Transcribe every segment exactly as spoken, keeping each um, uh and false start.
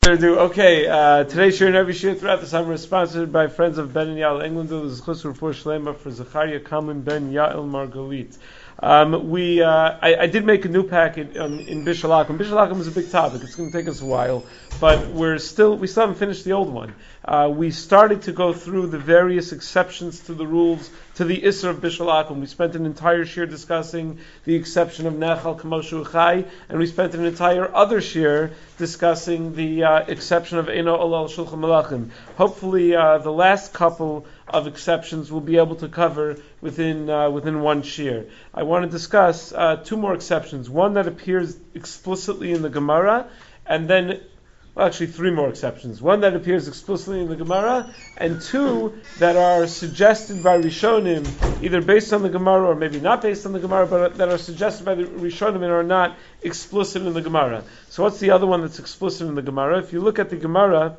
Do okay. Uh, today's shir and every shir throughout the summer is sponsored by friends of Ben and Yael England. This is chus for Shlema for Zachariah Kalman Ben Yael Margalit. Um, we, uh, I, I did make a new packet um, in Bishalakim. Bishalakim is a big topic. It's going to take us a while, but we're still, we still haven't finished the old one. Uh, we started to go through the various exceptions to the rules, to the Isser of Bishalakim. We spent an entire shir discussing the exception of Nechal Kamoshu Chai, and we spent an entire other shir discussing the uh, exception of Eino Olal Shulchan Malachim. Hopefully, uh, the last couple of exceptions we'll be able to cover within uh, within one shir. I want to discuss uh, two more exceptions. One that appears explicitly in the Gemara, and then, well, actually three more exceptions. One that appears explicitly in the Gemara, and two that are suggested by Rishonim, either based on the Gemara or maybe not based on the Gemara, but that are suggested by the Rishonim and are not explicit in the Gemara. So what's the other one that's explicit in the Gemara? If you look at the Gemara,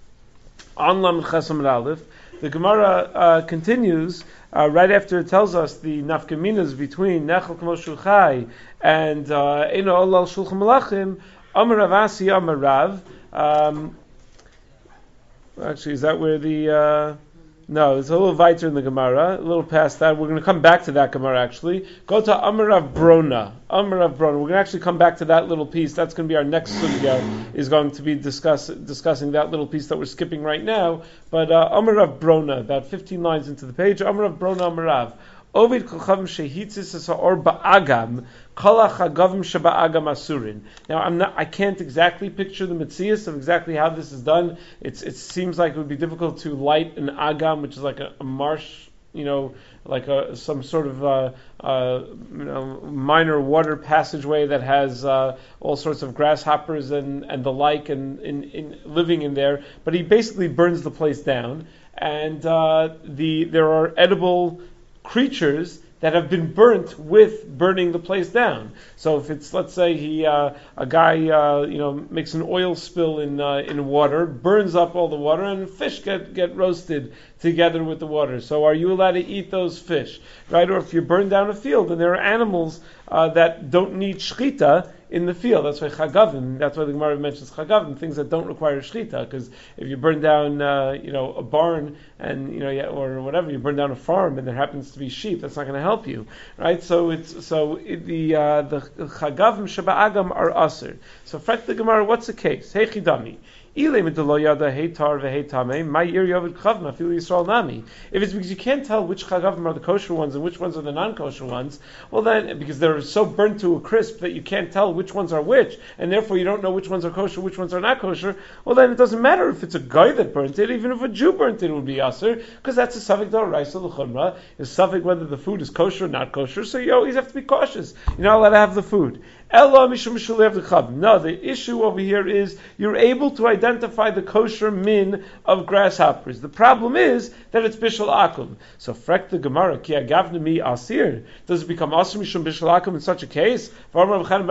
on Lam Chesam Aleph, the Gemara uh, continues uh, right after it tells us the nafkaminas between Nechal Kamoshu Chai and Eino Olal Shulchan Malachim. Amar Rav Asi, Amar Rav. Um, actually, is that where the... Uh, no, it's a little weiter in the Gemara, a little past that. We're going to come back to that Gemara, actually. Go to Amar Rav Brona. Amar Rav Brona. We're going to actually come back to that little piece. That's going to be our next sugya, is going to be discuss, discussing that little piece that we're skipping right now. But uh, Amar Rav Brona, about fifteen lines into the page. Amar Rav Brona, Amar Rav. Ovid kochavim shehitzis esa'or ba'agam kol hachagavim sheba'agam asurin. Now, I'm not. I can't exactly picture the metzias of exactly how this is done. It's. It seems like it would be difficult to light an agam, which is like a, a marsh, you know, like a some sort of uh, uh, you know, minor water passageway that has uh, all sorts of grasshoppers and, and the like, and in, in living in there. But he basically burns the place down, and uh, the there are edible creatures that have been burnt with burning the place down. So if it's, let's say, he uh, a guy uh, you know makes an oil spill in uh, in water, burns up all the water, and fish get get roasted together with the water. So are you allowed to eat those fish, right? Or if you burn down a field and there are animals uh, that don't need shchita in the field, that's why chagavim, that's why the Gemara mentions chagavim, things that don't require shchita, because if you burn down, uh, you know, a barn and, you know, or whatever, you burn down a farm and there happens to be sheep, that's not going to help you, right? So it's, so it, the, uh, the chagavim shaba'agam are asr. So fret the Gemara, what's the case? Hey chidami. If it's because you can't tell which chagavim are the kosher ones and which ones are the non-kosher ones, well then, because they're so burnt to a crisp that you can't tell which ones are which, and therefore you don't know which ones are kosher, which ones are not kosher, well then it doesn't matter if it's a guy that burnt it, even if a Jew burnt it, it would be aser, because that's a suffix d'oraisa l'chumra, is suffix whether the food is kosher or not kosher, so you always have to be cautious. You're not allowed to have the food. No, the issue over here is you're able to identify the kosher min of grasshoppers. The problem is that it's bishul akum. So frek the Gemara, ki agavna mi asir. Does it become asir mishum bishul akum in such a case? Hi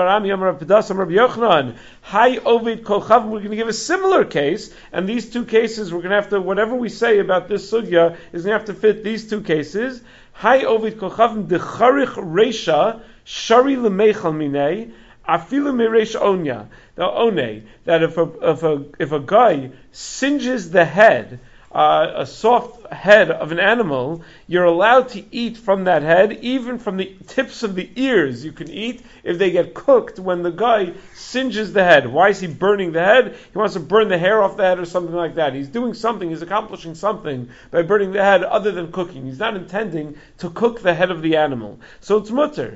ovid kolchav. We're going to give a similar case, and these two cases we're going to have to, whatever we say about this sugya is going to have to fit these two cases. Hi ovid kolchav decharich reisha. Shari lemeichal minei, afilu mireish onya. The one that if a if a if a guy singes the head, uh, a soft head of an animal, you're allowed to eat from that head, even from the tips of the ears. You can eat if they get cooked when the guy singes the head. Why is he burning the head? He wants to burn the hair off the head or something like that. He's doing something, he's accomplishing something by burning the head other than cooking. He's not intending to cook the head of the animal. So it's mutter.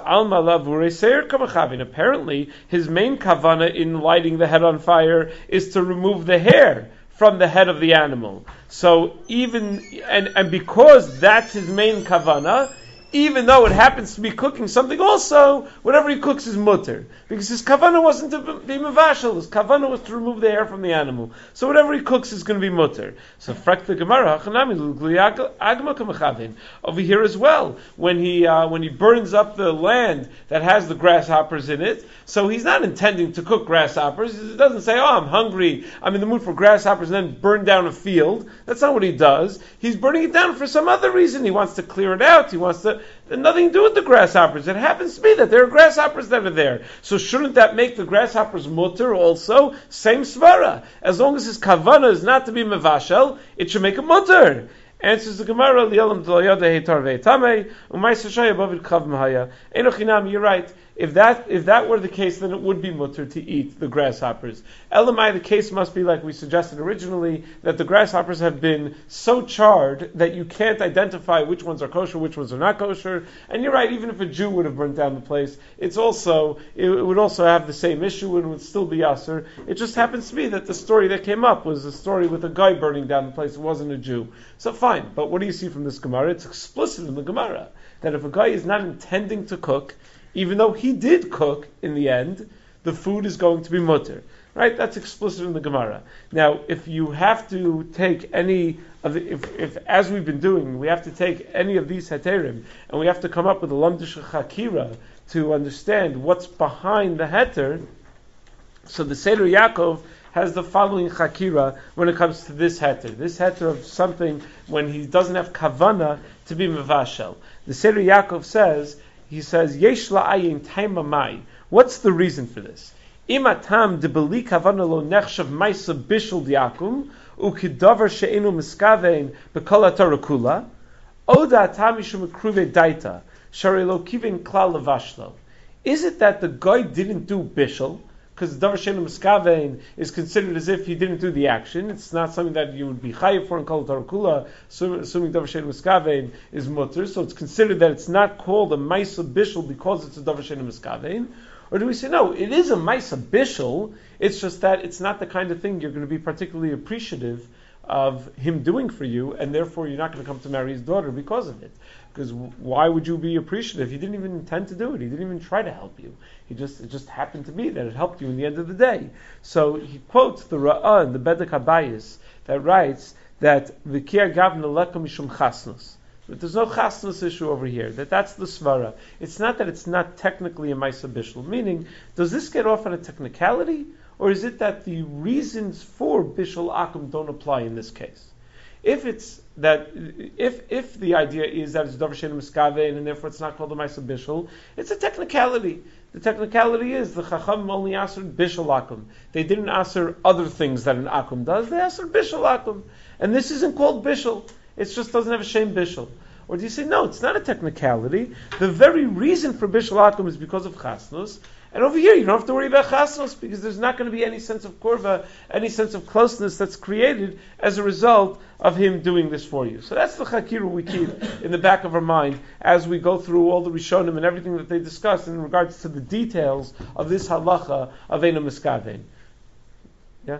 Apparently, his main kavana in lighting the head on fire is to remove the hair from the head of the animal. So even, and, and because that's his main kavana, even though it happens to be cooking something also, whatever he cooks is mutter. Because his kavana wasn't to be mevashel, his kavana was to remove the hair from the animal. So whatever he cooks is going to be mutter. So frak the Gemara, over here as well, when he uh, when he burns up the land that has the grasshoppers in it, so he's not intending to cook grasshoppers. He doesn't say, oh, I'm hungry, I'm in the mood for grasshoppers, and then burn down a field. That's not what he does. He's burning it down for some other reason. He wants to clear it out. He wants to There's nothing to do with the grasshoppers. It happens to be that there are grasshoppers that are there. So shouldn't that make the grasshoppers mutter also? Same svara. As long as his kavana is not to be mevashel, it should make a mutter. Answers the Gemara, Li'elam d'lo yada heitar ve'etamei, u'mais hashaya bavid kav mahaya. Enochinam, you're right. If that if that were the case, then it would be mutter to eat the grasshoppers. Elamai, the case must be like we suggested originally, that the grasshoppers have been so charred that you can't identify which ones are kosher, which ones are not kosher. And you're right, even if a Jew would have burnt down the place, it's also it, it would also have the same issue and would still be aser. It just happens to be that the story that came up was a story with a guy burning down the place. It wasn't a Jew. So fine, but what do you see from this Gemara? It's explicit in the Gemara that if a guy is not intending to cook, even though he did cook in the end, the food is going to be mutter. Right? That's explicit in the Gemara. Now, if you have to take any of the, if, if as we've been doing, we have to take any of these heterim, and we have to come up with a lamdish chakira to understand what's behind the heter. So the Seder Yaakov has the following chakira when it comes to this heter. This heter of something when he doesn't have kavana to be mevashel. The Seder Yaakov says, he says, Yesh la'ayin taimamai. What's the reason for this? Imatam debeli kavana lo nechshav maisa bishul diakum ukidavar she'enu miskavein bekol atarakula oda tamishum ekruve daita shari lo kivin klal levashlo. Is it that the guy didn't do bishul? Because davar she'enu miskavein is considered as if he didn't do the action. It's not something that you would be chayiv for in kol tarakula, assuming davar she'enu miskavein is mutter. So it's considered that it's not called a maisa bishul because it's a davar she'enu miskavein. Or do we say, no, it is a maisa bishul, it's just that it's not the kind of thing you're going to be particularly appreciative of him doing for you, and therefore you're not going to come to marry his daughter because of it. Because why would you be appreciative? He didn't even intend to do it. He didn't even try to help you. He just it just happened to be that it helped you in the end of the day. So he quotes the Ra'ah in the Bedek HaBayis that writes that v'kir gavna leka mishum chasnus. But there's no chasnus issue over here. That that's the svara. It's not that it's not technically a ma'isa bishul. Meaning, does this get off on a technicality, or is it that the reasons for bishul akum don't apply in this case? If it's that, if if the idea is that it's davar she'enu miskavein and therefore it's not called a ma'isa bishul, it's a technicality. The technicality is the chacham only answered bishul akum. They didn't answer other things that an akum does. They answered bishul akum, and this isn't called bishul. It just doesn't have a shame bishul. Or do you say, no, it's not a technicality. The very reason for bishul akum is because of chasnus. And over here, you don't have to worry about chasnus because there's not going to be any sense of korva, any sense of closeness that's created as a result of him doing this for you. So that's the chakira we keep in the back of our mind as we go through all the Rishonim and everything that they discuss in regards to the details of this halacha of Eina Miskavein. Yeah?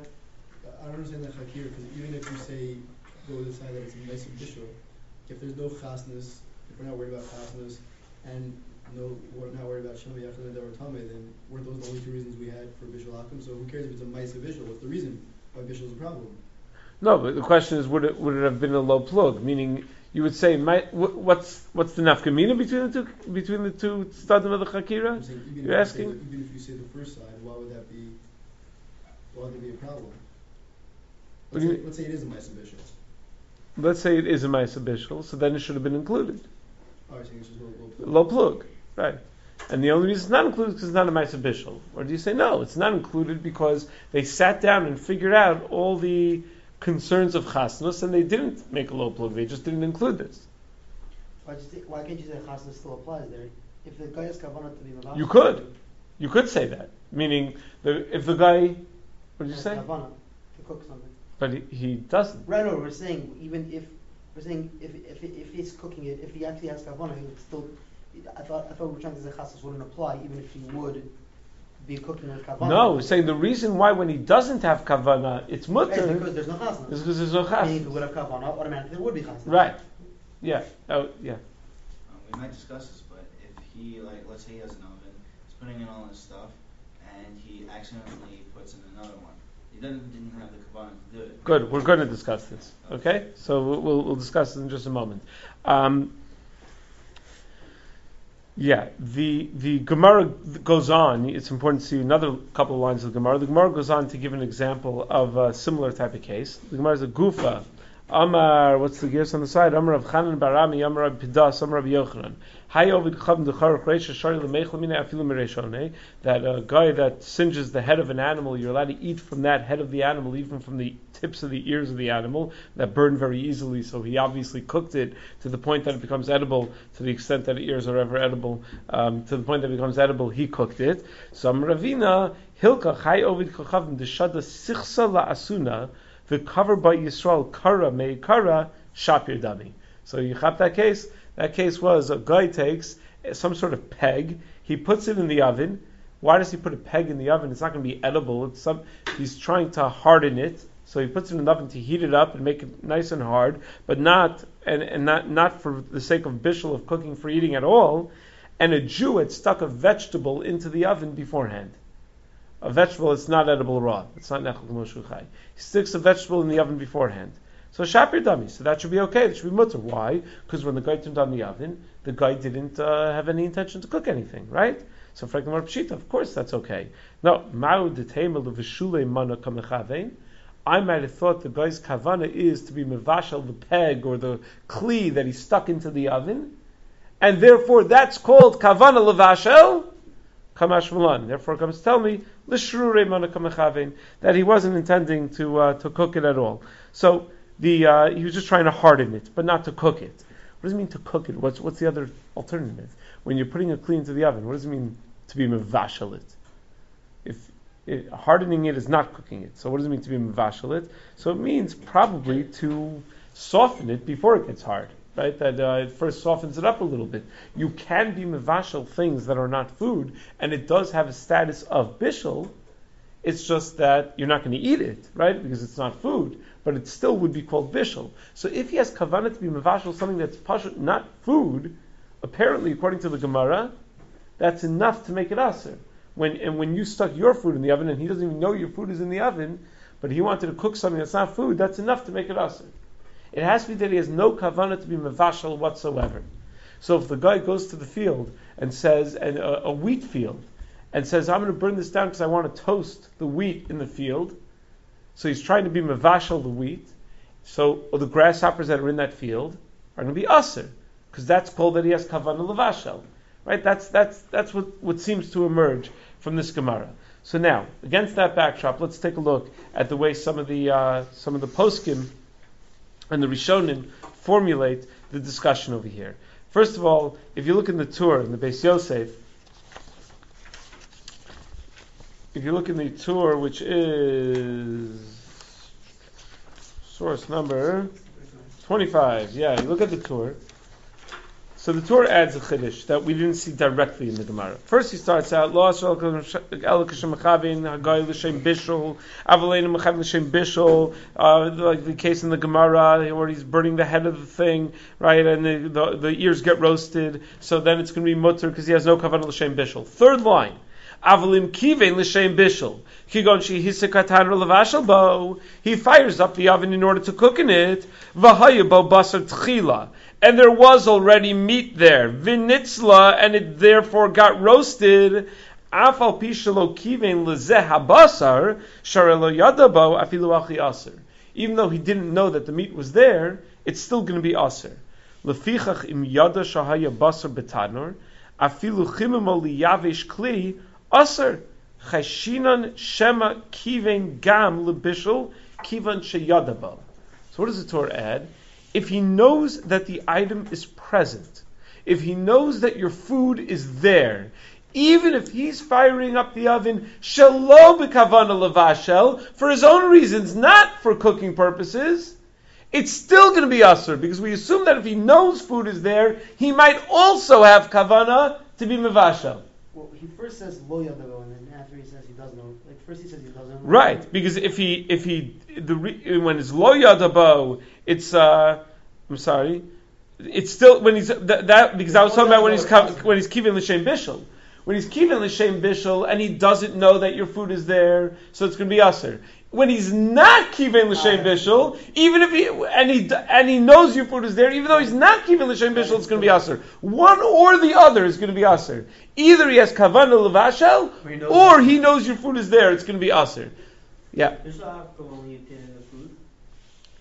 I don't understand that chakira because even if you say, go with the side that it's a nice bishul, if there's no chasnus, if we're not worried about chasnus, and no, we're not worried about shemay after the davar tamei, then weren't those the only two reasons we had for bishul akum? So who cares if it's a ma'isa bishul? What's the reason why bishul is a problem? No, but the question is, would it would it have been a low plug? Meaning, you would say, my, what's what's the nafkamina between the two between the two stadim of the chakira? You're asking. The, even if you say the first side, why would that be? Why would there be a problem? Let's, say, let's say it is a ma'isa bishul. Let's say it is a ma'isa bishul, so then it should have been included. Oh, I think it's just low, low plug. Low plug, right? And the only reason it's not included is because it's not a ma'isa bishul. Or do you say no? It's not included because they sat down and figured out all the concerns of chasnus, and they didn't make a low plug. They just didn't include this. Why, just, why can't you say chasnus still applies there? If the guy has kavanah to be mavash, you could, you could say that. Meaning, the, if the guy, what did you say? Kavanah to cook something. But he, he doesn't. Right. No, we're saying even if we're saying if if if he's cooking it, if he actually has kavanah, he would still. I thought I thought we were trying to say chasnus wouldn't apply even if he would be cooking with kavanah. No, we're saying the reason why when he doesn't have kavanah, it's mutter. Is because there's no chasnus. Is because there's no chasnus. Meaning if he would have kavanah, automatically there would be chasnus. Right. Yeah. Oh, yeah. Um, we might discuss this, but if he, like, let's say he has an oven, he's putting in all this stuff, and he accidentally puts in another one. He didn't, didn't have the kavanah to do it. Good. We're going to discuss this. Okay? So we'll, we'll, we'll discuss it in just a moment. Um, yeah, the the Gemara goes on. It's important to see another couple of lines of the Gemara. The Gemara goes on to give an example of a similar type of case. The Gemara is a gufa Amar, what's the gears on the side? Amar Rav Chanan Barami, Amar Rav Pidas, Amar Rav Yochanan. That a guy that singes the head of an animal, you're allowed to eat from that head of the animal, even from the tips of the ears of the animal, that burn very easily, so he obviously cooked it to the point that it becomes edible, to the extent that the ears are ever edible, um, to the point that it becomes edible, he cooked it. So Amar Ravina, Hilka Chai Ovid Kochavim, the Shada Sichsa La Asuna, the cover by Yisrael, Kara Mei Kara, Shapir Dami. So you have that case. That case was a guy takes some sort of peg, he puts it in the oven. Why does he put a peg in the oven? It's not going to be edible. It's some, he's trying to harden it, so he puts it in the oven to heat it up and make it nice and hard, but not and, and not not for the sake of bishul, of cooking for eating at all. And a Jew had stuck a vegetable into the oven beforehand. A vegetable is not edible raw. It's not nechal k'moshu chai. He sticks a vegetable in the oven beforehand. So shapir dami, so that should be okay. That should be mutter. Why? Because when the guy turned on the oven, the guy didn't uh, have any intention to cook anything, right? So for Gemara Pshita, of course that's okay. Now, ma'u detema leveshule mana kamechavein. I might have thought the guy's kavana is to be mevashal the peg or the kli that he stuck into the oven, and therefore that's called kavana levashel kamash v'lan. Therefore, it comes to tell me l'shrurei mana kamechavein that he wasn't intending to uh, to cook it at all. So. The uh, he was just trying to harden it, but not to cook it. What does it mean to cook it? What's what's the other alternative? When you're putting a kli into the oven, what does it mean to be mevashal it? If it, hardening it is not cooking it, so what does it mean to be mevashal it? So it means probably to soften it before it gets hard, right? That uh, it first softens it up a little bit. You can be mevashal things that are not food, and it does have a status of bishul. It's just that you're not going to eat it, right? Because it's not food, but it still would be called bishul. So if he has kavanah to be mevashal, something that's pashut, not food, apparently according to the Gemara, that's enough to make it aser. When and when you stuck your food in the oven and he doesn't even know your food is in the oven, but he wanted to cook something that's not food, that's enough to make it aser. It has to be that he has no kavanah to be mevashal whatsoever. So if the guy goes to the field and says, and a, a wheat field, and says, I'm going to burn this down because I want to toast the wheat in the field. So he's trying to be mevashal the wheat. So the grasshoppers that are in that field are going to be aser, because that's called that he has kavanah levashal. Right? That's that's that's what, what seems to emerge from this Gemara. So now, against that backdrop, let's take a look at the way some of the uh, some of the poskim and the Rishonim formulate the discussion over here. First of all, if you look in the Tur, in the Beis Yosef, if you look in the Tur, which is source number twenty-five, yeah, you look at the Tur. So the Tur adds a chiddush that we didn't see directly in the Gemara. First, he starts out, Lo asher el kashem mechavin hagay l'shem bishul, avaleinu mechavin l'shem bishul, like the case in the Gemara where he's burning the head of the thing, right, and the, the, the ears get roasted, so then it's going to be mutter because he has no kavanah l'shem bishul. Third line, Avalim kivein l'shem bishul. Kigon shehisa katan levashel bo. He fires up the oven in order to cook in it. V'haya bo basar tchila. And there was already meat there. V'nitzla, and it therefore got roasted. Afal pishalo kivein lezeh habasar. Sharelo yadabo afilu achi aser. Even though he didn't know that the meat was there, it's still going to be aser. Lefichach im yada shahaya basar betadnor. Afilu chimimo liyavish kli. Aser chashinan shema kiven gam lebishul kivan sheyadabo. So what does the Torah add? If he knows that the item is present, if he knows that your food is there, even if he's firing up the oven shelo b'kavana levashel for his own reasons, not for cooking purposes, it's still going to be aser because we assume that if he knows food is there, he might also have kavana to be mevashel. Well, he first says lo yadavo, and then after he says he doesn't know. Like first he says he doesn't know. Right, because if he if he the when it's lo yadavo, it's uh I'm sorry, it's still when he's that, that because I was talking about when he's when he's kivin l'shem bishul. When he's kivin l'shem bishul and he doesn't know that your food is there, so it's going to be aser. When he's not kivin l'shem bishul, even if he and he and he knows your food is there, even though he's not kivin l'shem bishul, it's going to be aser. One or the other is going to be aser. Either he has kavanah levashel, or he knows your food is there. It's going to be aser. Yeah. Does that happen when you put in the food?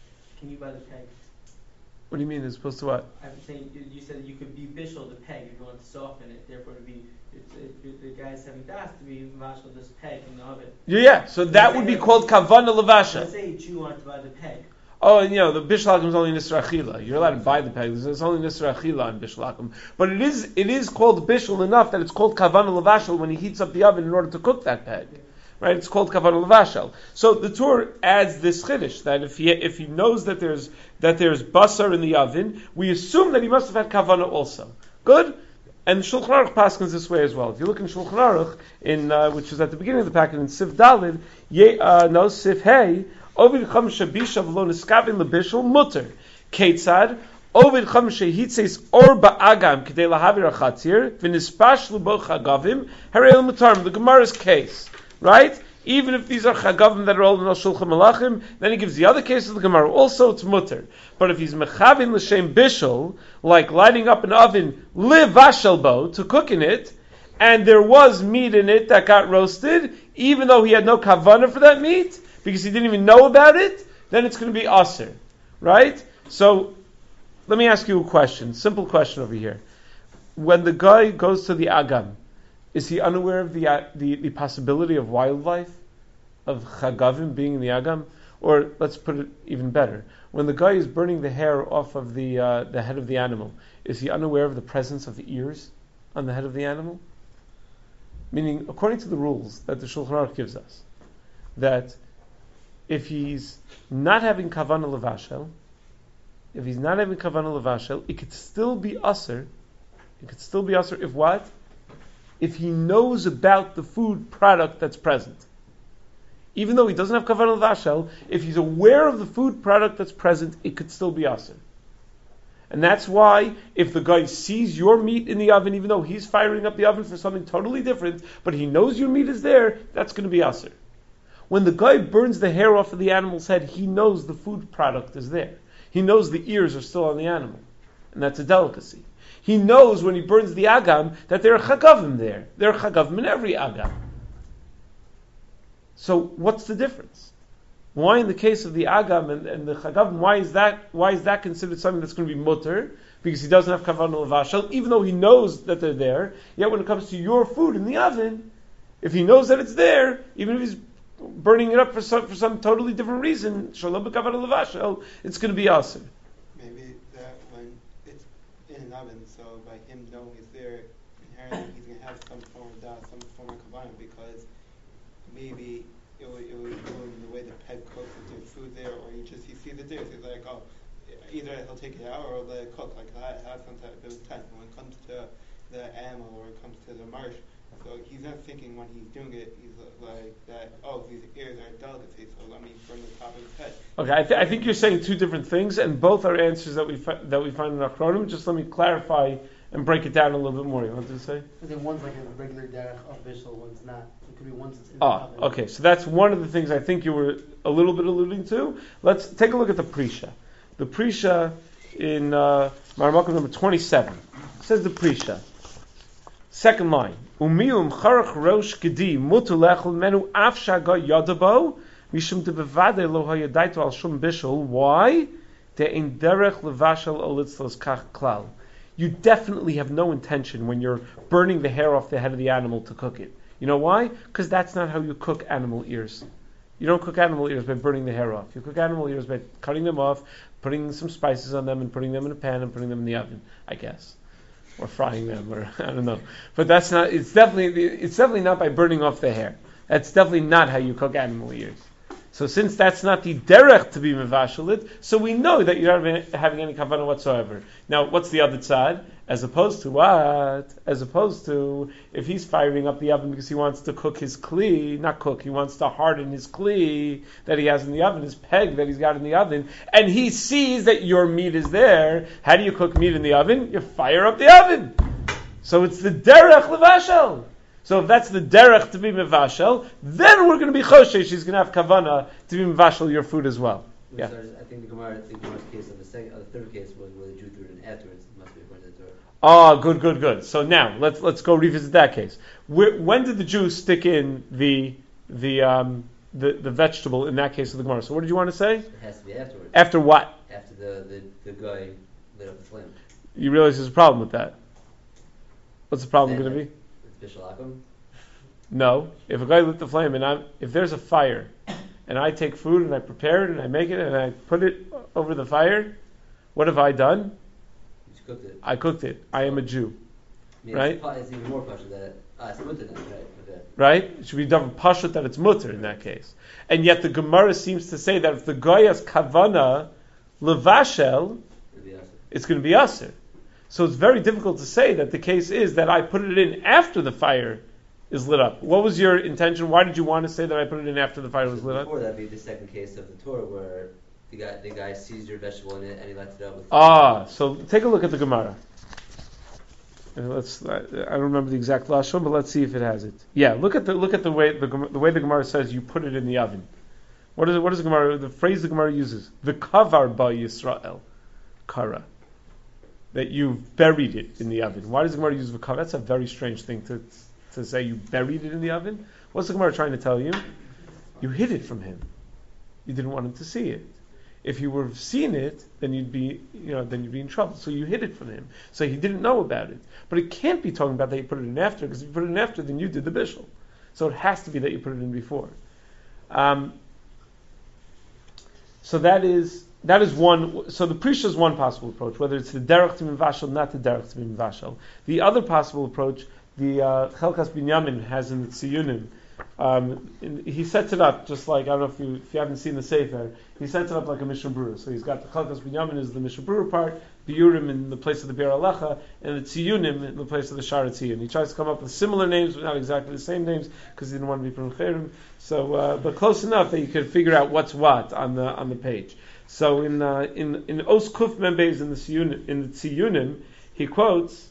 can you buy the peg? What do you mean? It's supposed to what? I'm saying you, you said that you could be bishul the peg if you want to soften it. Therefore, to be it's, it, the guy's having das to be mashal this peg in the oven. Yeah, yeah. So that would be called kavana levasha. Let's say a Jew wanted to buy the peg. Oh, and you know, the bishul is only nisra achila. You're allowed to buy the peg. There's only nisra achila on bishul. But it is it is called bishul enough that it's called kavana levashal when he heats up the oven in order to cook that peg. Right? It's called kavana levashal. So the Torah adds this chiddush that if he if he knows that there's that there's basar in the oven, we assume that he must have had kavana also. Good. And Shulchan Aruch paskins this way as well. If you look in Shulchan Aruch, in uh, which is at the beginning of the packet in Sif Dalid, ye, uh, no Sif Hey, Ovid Cham Shabisha V'lo Niskavin Lebishul Mutter Ketzad Ovid Cham Shehitzes Or Ba'agam K'dei Lahavir Achatzir V'nispash L'bo Chagavim Harei L'Mutarm. The Gemara's case, right? Even if these are chagavim that are all in Al Shulchan Malachim, then he gives the other case of the Gemara. Also, it's mutter. But if he's mechavin l'shem bishul, like lighting up an oven livashelbo to cook in it, and there was meat in it that got roasted, even though he had no kavana for that meat, because he didn't even know about it, then it's going to be aser, right? So, let me ask you a question, simple question over here. When the guy goes to the agam, is he unaware of the, uh, the the possibility of wildlife, of chagavim being in the agam? Or let's put it even better: when the guy is burning the hair off of the uh, the head of the animal, is he unaware of the presence of the ears on the head of the animal? Meaning, according to the rules that the Shulchan Aruch gives us, that if he's not having kavana levashel, if he's not having kavana levashel, it could still be aser. It could still be aser if what? If he knows about the food product that's present. Even though he doesn't have kavanah l'vashel, if he's aware of the food product that's present, it could still be aser. And that's why, if the guy sees your meat in the oven, even though he's firing up the oven for something totally different, but he knows your meat is there, that's going to be aser. When the guy burns the hair off of the animal's head, he knows the food product is there. He knows the ears are still on the animal. And that's a delicacy. He knows when he burns the agam that there are chagavim there. There are chagavim in every agam. So what's the difference? Why in the case of the agam and, and the chagavim, why is that why is that considered something that's going to be mutter? Because he doesn't have kavanah l'vashel, even though he knows that they're there. Yet when it comes to your food in the oven, if he knows that it's there, even if he's burning it up for some for some totally different reason, shalom b'kavanah l'vashel, it's going to be aser. Maybe that when it's in an oven, so by him knowing it's there, inherently he's going to have some form of das, some form of kavanah, because maybe it would, it would go in the way the peg cooks if there's food there, or he just he sees it there, so he's like, oh, either he'll take it out or let it cook. Like that has some type of intent. When it comes to the animal or it comes to the marsh, so he's not thinking when he's doing it, he's like that, oh, these ears are a delicacy, so let me burn the top of his head. Okay, I, th- I think you're saying two different things, and both are answers that we fi- that we find in Achronim. Just let me clarify and break it down a little bit more. You want to say? I think one's like a regular derech of bishul, one's not. It could be one's that's in Ah, the oven. okay. So that's one of the things I think you were a little bit alluding to. Let's take a look at the Prisha. The Prisha in uh, Maramakum number twenty-seven. It says the Prisha. Second line. Umium charach rosh gedi mutu lechel menu afshaga yadabo mishum debevade lo hayadaitu al shum bishul. Why? De in derech levashel olitzlos kach klal. You definitely have no intention when you're burning the hair off the head of the animal to cook it. You know why? Because that's not how you cook animal ears. You don't cook animal ears by burning the hair off. You cook animal ears by cutting them off, putting some spices on them, and putting them in a pan and putting them in the oven, I guess. Or frying them, or I don't know. But that's not, it's definitely, it's definitely not by burning off the hair. That's definitely not how you cook animal ears. So since that's not the derech to be mevashelit, so we know that you're not having any kavanah whatsoever. Now, what's the other side? As opposed to what? As opposed to if he's firing up the oven because he wants to cook his kli, not cook, he wants to harden his kli that he has in the oven, his peg that he's got in the oven, and he sees that your meat is there. How do you cook meat in the oven? You fire up the oven. So it's the derech levashel. So if that's the derech to be mevashel, then we're going to be choshesh. She's going to have kavana to be mevashel your food as well. Yeah. I think the Gemara, I think the Gemara's case of the second, uh, the third case was where the Jew threw it in afterwards. It must be according to the Torah. Oh, good, good, good. So now let's let's go revisit that case. Where, when did the Jew stick in the the um, the, the vegetable in that case of the Gemara. So what did you want to say? It has to be afterwards. After what? After the, the, the guy lit up the flame. You realize there's a problem with that. What's the problem Then going to be? It's Bishul Akum. No. If a guy lit the flame and I'm, if there's a fire and I take food and I prepare it and I make it and I put it over the fire, what have I done? You just cooked it. I cooked it. I am a Jew. I mean, Right? It's, pa- it's even more pressure that ah, it's mutter then, right? Okay. Right? It should be done pashut that it's mutter in that case. And yet the Gemara seems to say that if the guy has kavana levashel, It'd be awesome. it's going to be aser. So it's very difficult to say that the case is that I put it in after the fire is lit up. What was your intention? Why did you want to say that I put it in after the fire was lit up? Before that'd be the second case of the Torah where the guy the guy sees your vegetable in it and he lights it up with Ah, so take a look at the Gemara. And let's. I don't remember the exact lashon, but let's see if it has it. Yeah, look at the look at the way the, Gem- the way the Gemara says you put it in the oven. What is it? What is the Gemara? The phrase the Gemara uses: the kavar ba Yisrael, kara. That you buried it in the oven. Why does the Gemara use the kavar? That's a very strange thing to to say. You buried it in the oven. What's the Gemara trying to tell you? You hid it from him. You didn't want him to see it. If you would have seen it, then you'd be, you know, then you'd be in trouble. So you hid it from him. So he didn't know about it. But it can't be talking about that you put it in after, because if you put it in after, then you did the bishul. So it has to be that you put it in before. Um, so that is that is one. So the prisha is one possible approach, whether it's the derech to mivashal, not the derech to mivashal. The other possible approach, the uh, Chelkas Binyamin has in the Tziyunim. Um, in, he sets it up just like, I don't know if you if you haven't seen the Sefer, he sets it up like a Mishnah Berurah. So he's got the Chalkas Binyamin is the Mishnah Berurah part, Biurim in the place of the Bir Alecha, and the Tziyunim in the place of the Shara Tziyun. He tries to come up with similar names, but not exactly the same names, because he didn't want to be from Cherim. So, uh, but close enough that you could figure out what's what on the on the page. So in uh, in in Os Kuf Membez in the Tziyunim, in the Tziyunim, he quotes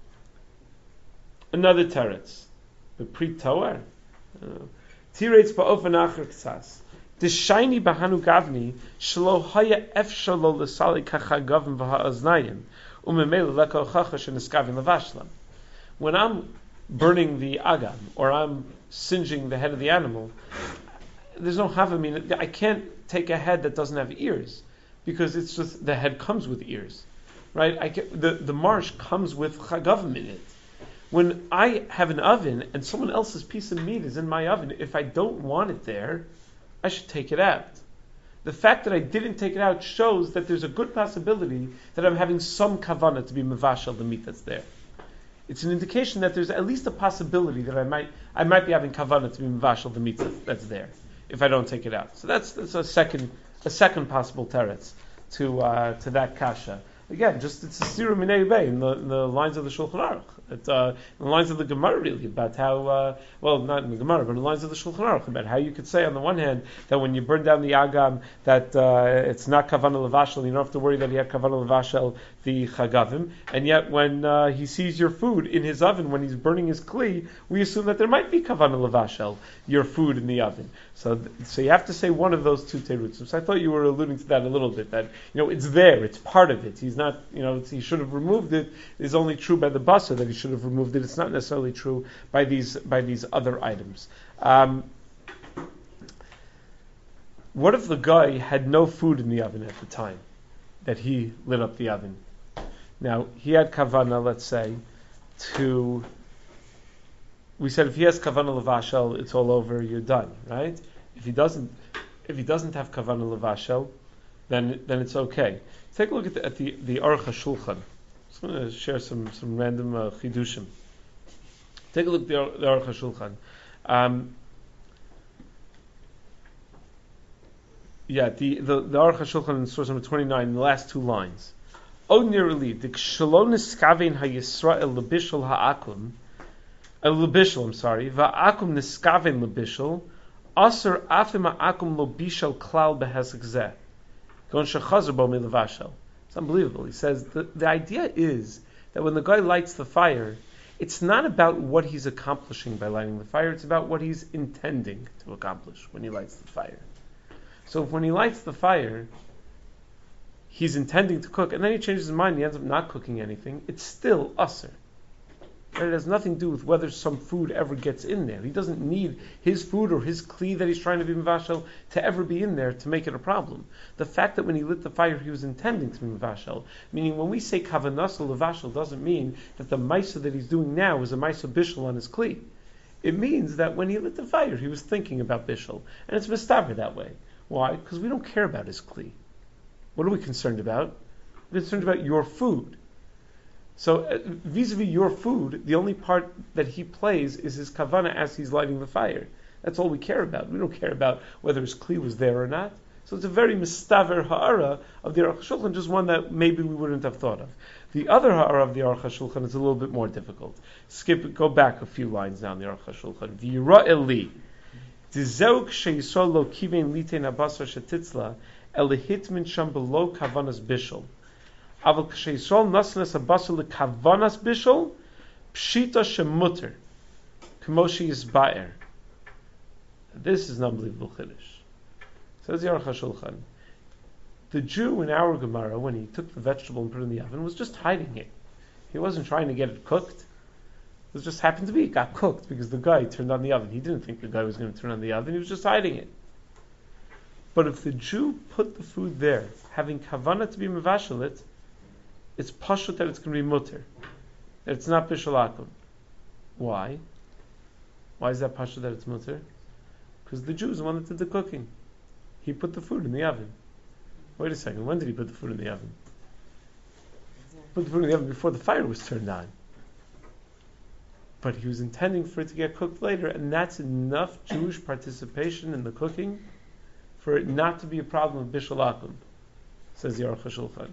another teretz, the Pri Toar. Tirates ba'ofen acher k'tzas. The shiny bahanu gavni shlo haya efshar lo l'sali kachagavim v'ha'aznayim umemele leko chacha sheneskaven levashlam. When I'm burning the agam or I'm singeing the head of the animal, there's no havamin. I can't take a head that doesn't have ears because it's just the head comes with ears, right? I can, the the marsh comes with chagavim in it. When I have an oven and someone else's piece of meat is in my oven, if I don't want it there, I should take it out. The fact that I didn't take it out shows that there's a good possibility that I'm having some kavanah to be mevashel the meat that's there. It's an indication that there's at least a possibility that I might I might be having kavanah to be mevashel the meat that's, that's there if I don't take it out. So that's that's a second a second possible teretz to uh, to that kasha. Again, just it's a sira minei bay in the, in the lines of the Shulchan Aruch. It, uh, in the lines of the Gemara, really, about how, uh, well, not in the Gemara, but in the lines of the Shulchan Aruch, about how you could say, on the one hand, that when you burn down the agam, that uh, it's not kavanah levashel, you don't have to worry that he had kavanah levashel the chagavim, and yet when uh, he sees your food in his oven, when he's burning his kli, we assume that there might be kavanah levashel, your food in the oven. So, so you have to say one of those two terutzim. So I thought you were alluding to that a little bit, that, you know, it's there, it's part of it. He's not, you know, he should have removed it. It's only true by the basa that he should have removed it. It's not necessarily true by these by these other items. Um, what if the guy had no food in the oven at the time that he lit up the oven? Now, he had kavana, let's say, to... We said if he has kavana levashel, it's all over, you're done, right? If he doesn't if he doesn't have kavana levashel, then then it's okay. Take a look at the at the, the Aruch HaShulchan. I'm just going to share some, some random uh, chidushim. Take a look at the, the Aruch HaShulchan. Um, yeah, the, the, the Aruch HaShulchan in source number twenty-nine, in the last two lines. Ordinarily, the kshalon niskavein ha-Yisrael lebishul ha'akum, uh, lebishul, I'm sorry, va'akum niskavein lebishul, asur afim ha'akum lo bishal klal behesek zeh. It's unbelievable. He says the, the idea is that when the guy lights the fire, it's not about what he's accomplishing by lighting the fire, it's about what he's intending to accomplish when he lights the fire. So if when he lights the fire, he's intending to cook, and then he changes his mind, he ends up not cooking anything, it's still usr. But it has nothing to do with whether some food ever gets in there. He doesn't need his food or his kli that he's trying to be mevashel to ever be in there to make it a problem. The fact that when he lit the fire he was intending to be mevashel, meaning when we say kavanas levashel doesn't mean that the maisa that he's doing now is a maisa bishul on his kli. It means that when he lit the fire he was thinking about bishul, and it's mistaber that way. Why? Because we don't care about his kli. What are we concerned about? We're concerned about your food. So uh, vis-a-vis your food, the only part that he plays is his kavana as he's lighting the fire. That's all we care about. We don't care about whether his kli was there or not. So it's a very mistaver ha'ara of the Aruch HaShulchan, just one that maybe we wouldn't have thought of. The other ha'ara of the Aruch HaShulchan is a little bit more difficult. Skip, go back a few lines now in the Aruch HaShulchan. V'yira eli, d'zeu k'sheyisol lo kivein litein abasar shetitzla, elihitmin sham below kavanas bishul. Aval k'sheyisol nasnas abasar lekavanas bishul, pshita shemuter, k'moshi yisba'er. This is an unbelievable chiddush. Says the Aruch HaShulchan, the Jew in our Gemara, when he took the vegetable and put it in the oven, was just hiding it. He wasn't trying to get it cooked. It just happened to be, it got cooked because the guy turned on the oven. He didn't think the guy was going to turn on the oven, he was just hiding it. But if the Jew put the food there, having kavanah to be mevashelit, it's pashut that it's going to be mutter. That it's not bishul akum. Why? Why is that pashut that it's mutter? Because the Jew is the one that did the cooking. He put the food in the oven. Wait a second, when did he put the food in the oven? Put the food in the oven before the fire was turned on. But he was intending for it to get cooked later, and that's enough Jewish participation in the cooking for it not to be a problem of bishul akum, says the Aruch HaShulchan.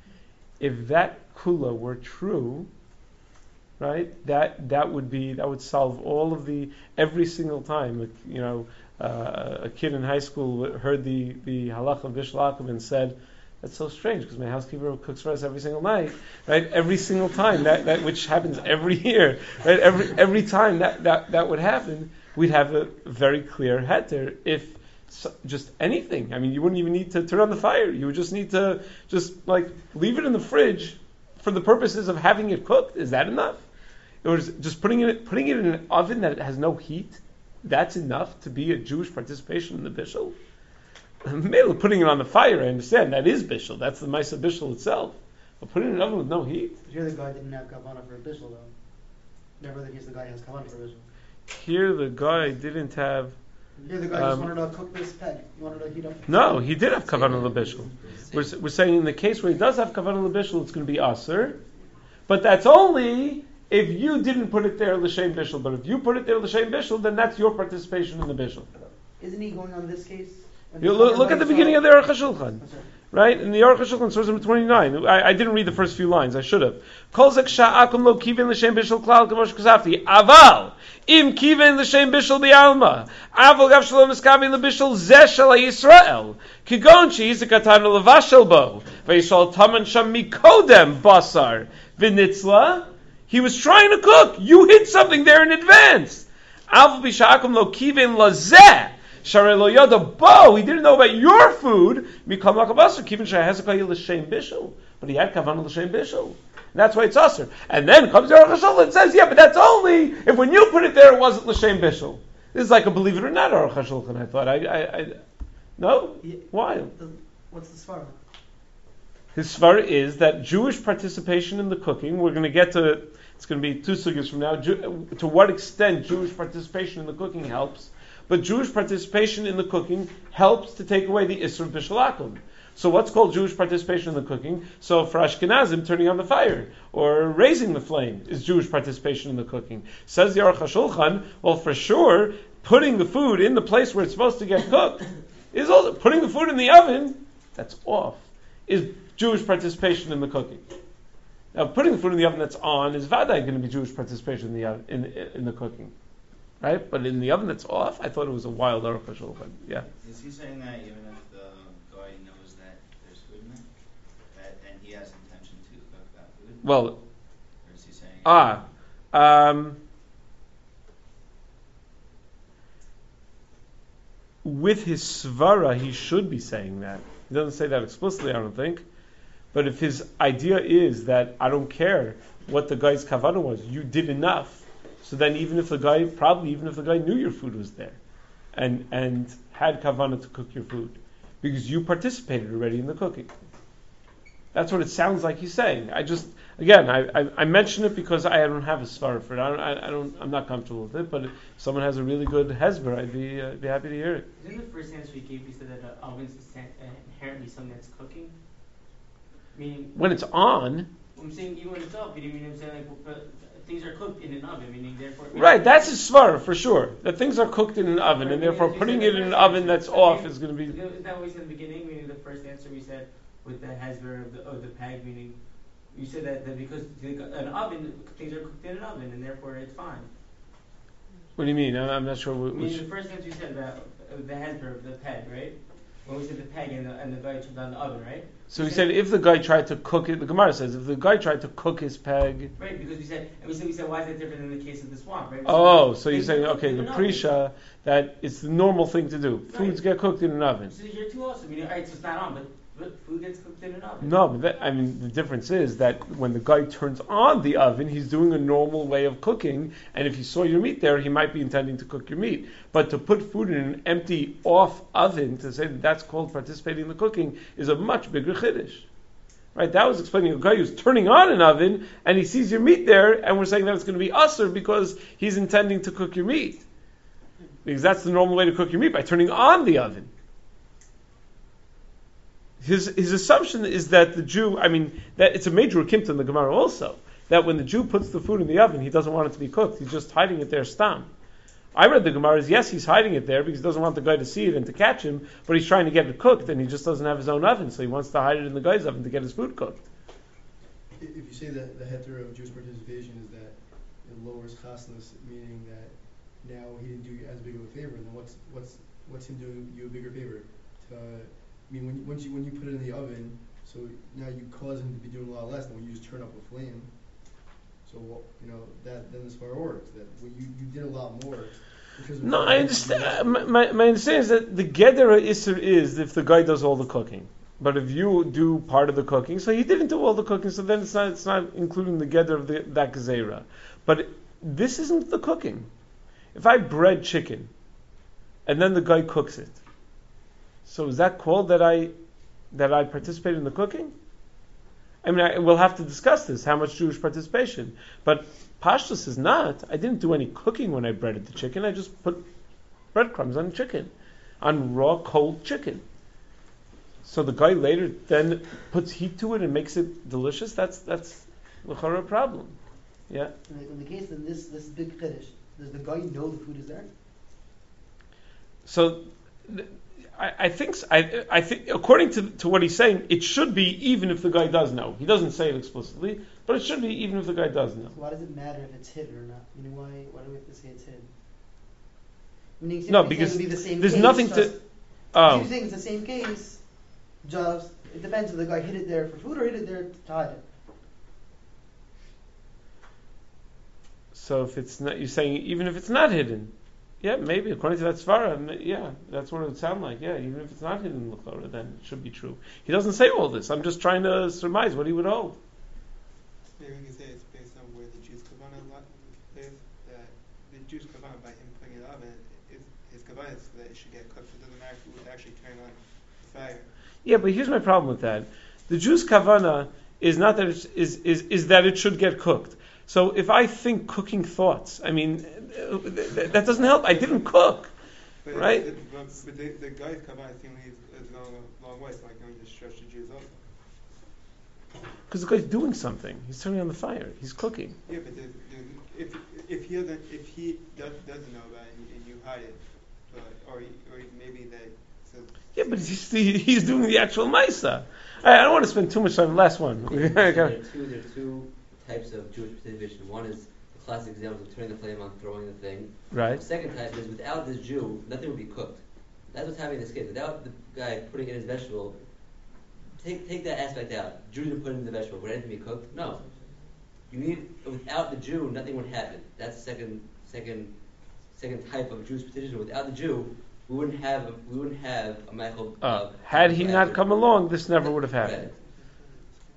If that kula were true, right, that that would be that would solve all of the every single time, you know, uh, a kid in high school heard the the halacha of bishul akum and said, "That's so strange because my housekeeper cooks for us every single night, right? Every single time that, that which happens every year, right? Every every time that, that, that would happen, we'd have a very clear heter. If so, just anything, I mean, you wouldn't even need to turn on the fire. You would just need to just like leave it in the fridge for the purposes of having it cooked. Is that enough? Or is just putting it putting it in an oven that has no heat? That's enough to be a Jewish participation in the bishul. Maybe putting it on the fire, I understand, that is bishul. That's the Maisa bishul itself. But putting it in an oven with no heat. Here the guy didn't have kavanah for a bishul though. Never the case the guy has kavanah for a bishul. Here the guy didn't have. Here the guy um, just wanted to cook this peg. He wanted to heat up. No, he did have kavanah lebishul. We're, we're saying in the case where he does have kavanah lebishul, it's going to be aser. But that's only if you didn't put it there l'shem bishul. But if you put it there l'shem bishul, then that's your participation in the bishul. Isn't he going on this case? You look, look at the beginning of the Aruch HaShulchan, right? In the Aruch HaShulchan, source number twenty-nine. I, I didn't read the first few lines. I should have. Kol zek sha'akum lo kiven l'shem bishul klal k'mosh k'safti. Aval im kiven l'shem bishul bi'alma. Aval gav shalom eskavi l'bishul zeh shel Yisrael. Kigon she'izek atan levashel bo. V'yishal taman sham mikodem basar v'nitzla. He was trying to cook. You hid something there in advance. Aval b'sha'akum lo kiven l'zeh. Sharei lo yada bo, he didn't know about your food. Mikam lakabasar, kivin shehezekah l'shem bishul, but he had kavanah l'shem bishul, and that's why it's aser. And then comes the Aruch HaShulchan and says, yeah, but that's only if when you put it there, it wasn't l'shem bishul. This is like a believe it or not Aruch HaShulchan. I thought, I, I, I no, Yeah. why? What's the svara? His svara is that Jewish participation in the cooking. We're going to get to. It's going to be two sugyas from now. Jew, to what extent Jewish participation in the cooking helps. But Jewish participation in the cooking helps to take away the Isser of Bishul Akum. So what's called Jewish participation in the cooking? So for Ashkenazim, turning on the fire or raising the flame is Jewish participation in the cooking. Says the Aruch HaShulchan, well, for sure, putting the food in the place where it's supposed to get cooked is also putting the food in the oven. That's off. Is Jewish participation in the cooking. Now, putting the food in the oven that's on is vadai going to be Jewish participation in the oven, in, in the cooking. Right? But in the oven that's off, I thought it was a wild Aruch HaShulchan. Yeah. Is he saying that even if the guy knows that there's food in it, that, and he has intention to cook that food? Well, or is he saying? Ah, um, with his svara, he should be saying that. He doesn't say that explicitly, I don't think. But if his idea is that I don't care what the guy's kavanah was, you did enough, so then even if the guy, probably even if the guy knew your food was there, and and had kavanah to cook your food, because you participated already in the cooking. That's what it sounds like he's saying. I just, again, I, I, I mention it because I don't have a svara for it. I don't, I, I don't, I'm not comfortable with it. But if someone has a really good hezber, I'd be uh, be happy to hear it. In the first answer you gave, you said that the oven's inherently something that's cooking. Meaning, when it's on. I'm saying even when it's off, you mean I'm saying like but things are cooked in an oven, meaning therefore. Meaning right, that's a svara for sure. That things are cooked in an oven, right, and therefore meaning, putting it it in an answer, oven that's so off meaning, is going to be. Isn't that what we said in the beginning? Meaning the first answer we said with the hezber of the of the peg, meaning you said that, that because an oven, things are cooked in an oven, and therefore it's fine. What do you mean? I'm, I'm not sure. What, Meaning the first answer you said about uh, the hezber of the peg, right? When we said the peg and the, and the guy turned on the oven, right? So he said if the guy tried to cook it, the Gemara says if the guy tried to cook his peg. Right, because we said, and we said, we said, why is that different in the case of the swamp, right? Oh, so things you're saying are cooked okay, in the an oven. prisha that it's the normal thing to do. Right. Foods get cooked in an oven. So here too also, meaning, alright, so it's not on, but, but food gets cooked in an oven. No, but that, I mean the difference is that when the guy turns on the oven, he's doing a normal way of cooking, and if he saw your meat there, he might be intending to cook your meat. But to put food in an empty off oven to say that that's called participating in the cooking is a much bigger chiddush. Right, that was explaining a guy who's turning on an oven and he sees your meat there, and we're saying that it's going to be usher because he's intending to cook your meat. Because that's the normal way to cook your meat, by turning on the oven. His his assumption is that the Jew, I mean, that it's a major akimta in the Gemara also, that when the Jew puts the food in the oven, he doesn't want it to be cooked. He's just hiding it there stam. I read the Gemara as, yes, he's hiding it there because he doesn't want the guy to see it and to catch him, but he's trying to get it cooked, and he just doesn't have his own oven, so he wants to hide it in the guy's oven to get his food cooked. If you say that the heter of Jewish participation is that it lowers chasnas, meaning that now he didn't do you as big of a favor, then what's what's what's him doing you a bigger favor? To, I mean, when you, once you when you put it in the oven, so now you cause him to be doing a lot less than when you just turn up a flame. So you know that then as far works that when you, you did a lot more. Because of No, I understand. My, my, my understanding is that the gedera isser is if the guy does all the cooking. But if you do part of the cooking, so he didn't do all the cooking, so then it's not it's not including the gedera of the, that gezerah. But this isn't the cooking. If I bread chicken, and then the guy cooks it, so is that called that I that I participated in the cooking? I mean, I, we'll have to discuss this, how much Jewish participation. But Pashtus is not. I didn't do any cooking when I breaded the chicken. I just put breadcrumbs on chicken, on raw, cold chicken. So the guy later then puts heat to it and makes it delicious. That's that's l'chara a problem. Yeah. In the, in the case of this this big chiddush, does the guy know the food is there? So. Th- I, I think I, I think according to, to what he's saying, it should be even if the guy does know. He doesn't say it explicitly, but it should be even if the guy does know. So why does it matter if it's hidden or not? I mean, why why do we have to say it's hidden? Meaning, No, typically because it would be the same there's case, nothing just, to. Oh, You're saying it's the same case. Just it depends if the guy hid it there for food or hid it there to hide it. so if it's not, you're saying even if it's not hidden, yeah, maybe according to that svara, yeah, that's what it would sound like. Yeah, even if it's not hidden in l'chora, then it should be true. He doesn't say all this. I'm just trying to surmise what he would hold. Maybe we can say it's based on where the Jews kavanah live. That the Jews kavanah by him putting it in the oven, is, his kavanah is that it should get cooked. It doesn't matter if it would actually turn on the fire. Yeah, but here's my problem with that. The Jew's kavana is not that it is, is is that it should get cooked. So if I think cooking thoughts, I mean, uh, th- that doesn't help. I didn't cook, But right? It, it, but, but the, the guy's kavanah seemingly is, is going a long way, so I can only just stretch the Jews also. Because the guy's doing something. He's turning on the fire. He's cooking. Yeah, but the, the, if if he doesn't if he does, doesn't know about it and, and you hide it, but or or maybe that. So Yeah, but he's, he's doing the actual maisa. I, I don't want to spend too much time on the last one. So there are two, there are two types of Jewish participation. One is the classic example of turning the flame on, throwing the thing. Right. The second type is without this Jew, nothing would be cooked. That's what's happening in this case. Without the guy putting in his vegetable, take take that aspect out. Jew didn't put in the vegetable. Would anything be cooked? No. You need without the Jew, nothing would happen. That's the second second second type of Jewish participation. Without the Jew, we wouldn't have we wouldn't have a Michael. Uh, had he not come along, this never would have happened.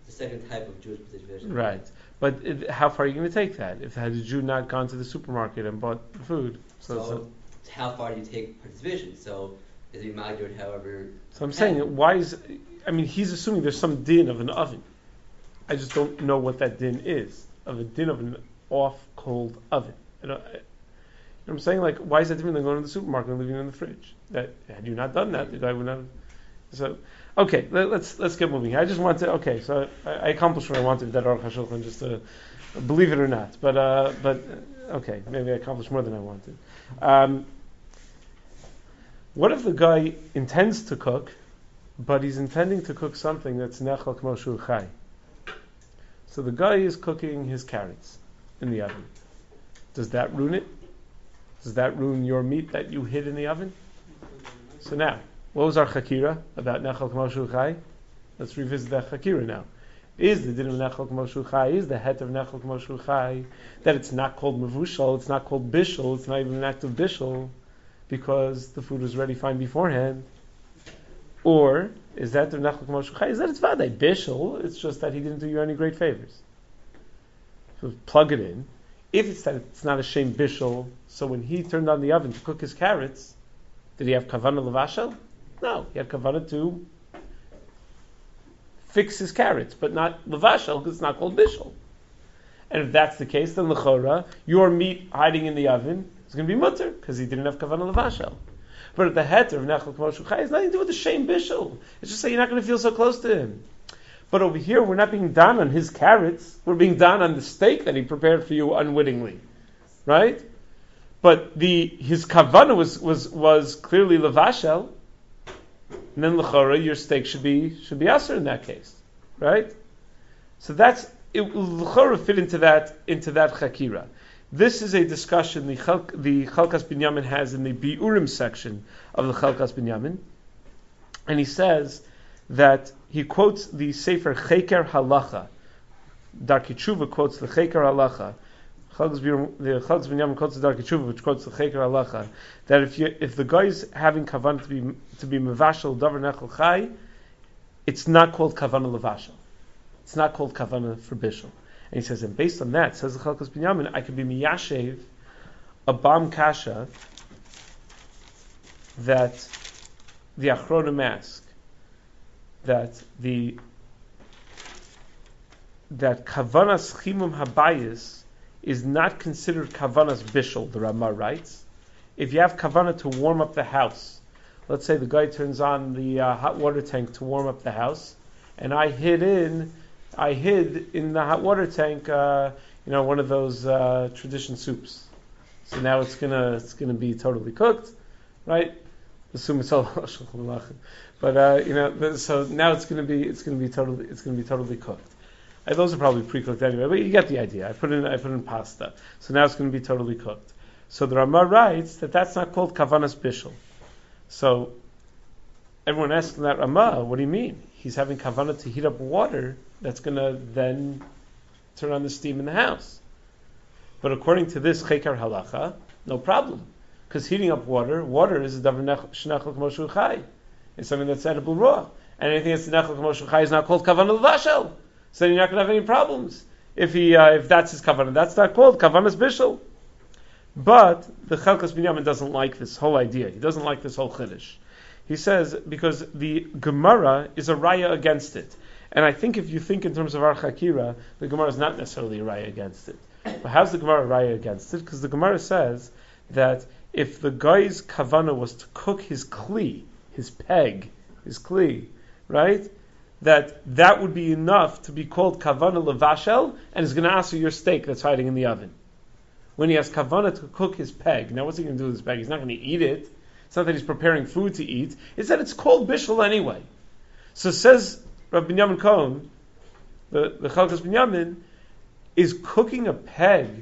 the second type of Jewish participation. Right. But it, how far are you going to take that? If had a Jew not gone to the supermarket and bought the food, so So, so, how far do you take participation? So, is he magdured however? so I'm saying, why is? I mean, he's assuming there's some din of an oven. I just don't know what that din is of a din of an off cold oven. You know, I, you know what I'm saying? Like, why is that different than going to the supermarket and leaving it in the fridge? That had you not done that, the guy would not have. So, okay, let, let's let's get moving. I just want to. Okay, so I, I accomplished what I wanted with that Aruch HaShulchan, just to believe it or not. But uh, but okay, maybe I accomplished more than I wanted. Um, what if the guy intends to cook, but he's intending to cook something that's nechal k'mo shu chai? So the guy is cooking his carrots in the oven. Does that ruin it? Does that ruin your meat that you hid in the oven? So now, what was our chakira about nechal k'mo shu chai? Let's revisit that chakira now. Is the din of nechal k'mo shu chai, is the het of nechal k'mo shu chai, that it's not called mevushal, it's not called bishul, it's not even an act of bishul, because the food was ready fine beforehand? Or is that the nechal k'mo shu chai? Is that it's vaday bishul? It's just that he didn't do you any great favors. So plug it in. If it's that it's not a shame bishul, so when he turned on the oven to cook his carrots, did he have kavanah levashel? No, he had kavanah to fix his carrots, but not levashel, because it's not called bishul. And if that's the case, then l'chora, your meat hiding in the oven is going to be mutter, because he didn't have kavanah levashel. But at the heter of nechal k'mo shu chai has nothing to do with the shame bishul. It's just that you're not going to feel so close to him. But over here, we're not being done on his carrots. We're being done on the steak that he prepared for you unwittingly, right? But the his kavanah was was was clearly levashel, and then l'chora, your steak should be should be aser in that case, right? So that's it. L'chora fit into that into that chakira. This is a discussion the Chalk, the Chalkas Binyamin has in the Biurim section of the Chalkas Binyamin, and he says that he quotes the Sefer Cheker Halacha. Darkei Tshuva quotes the Cheker Halacha. Chalkas Biurim, the Chalkas Binyamin quotes the Darkei Tshuva, which quotes the Cheker Halacha. That if you if the guy's having kavanah to be to be mevashel davar nechal chai, it's not called kavanah levashel. It's not called kavanah for bishul. And he says, and based on that, says the Chalkas Binyamin, I could be miyashev a bam kasha that the Achronim ask that the that kavanas chimum habayis is not considered kavanas bishul. The Ramah writes, if you have kavanah to warm up the house, let's say the guy turns on the uh, hot water tank to warm up the house, and I hid in. I hid in the hot water tank, uh, you know, one of those uh, tradition soups. So now it's gonna it's gonna be totally cooked, right? Assume it's all, but uh, you know, so now it's gonna be it's gonna be totally it's gonna be totally cooked. Uh, those are probably pre-cooked anyway, but you get the idea. I put in I put in pasta, so now it's gonna be totally cooked. So the Ramah writes that that's not called kavanas bishul. So everyone asks that Ramah, what do you mean? He's having kavanah to heat up water that's going to then turn on the steam in the house. But according to this Cheker Halacha, no problem. Because heating up water, water is a davar shnechal k'mo shu chai. It's something that's edible raw. And anything that's nechal k'mo shu chai is not called kavanah levashel. So then you're not going to have any problems. If he, uh, if that's his kavanah, that's not called kavanas bishul. But the Chalkas Binyamin doesn't like this whole idea. He doesn't like this whole chiddush. He says, because the Gemara is a raya against it. And I think if you think in terms of our chakira, the Gemara is not necessarily a raya against it. But how's the Gemara a raya against it? Because the Gemara says that if the guy's kavanah was to cook his kli, his peg, his kli, right, that that would be enough to be called kavanah levashel, and is going to answer your steak that's hiding in the oven. When he has kavanah to cook his peg, now what's he going to do with his peg? He's not going to eat it. It's not that he's preparing food to eat. It's that it's called bishul anyway. So says Rabbi Binyamin Cohen, the, the Chalkas Binyamin, is cooking a peg,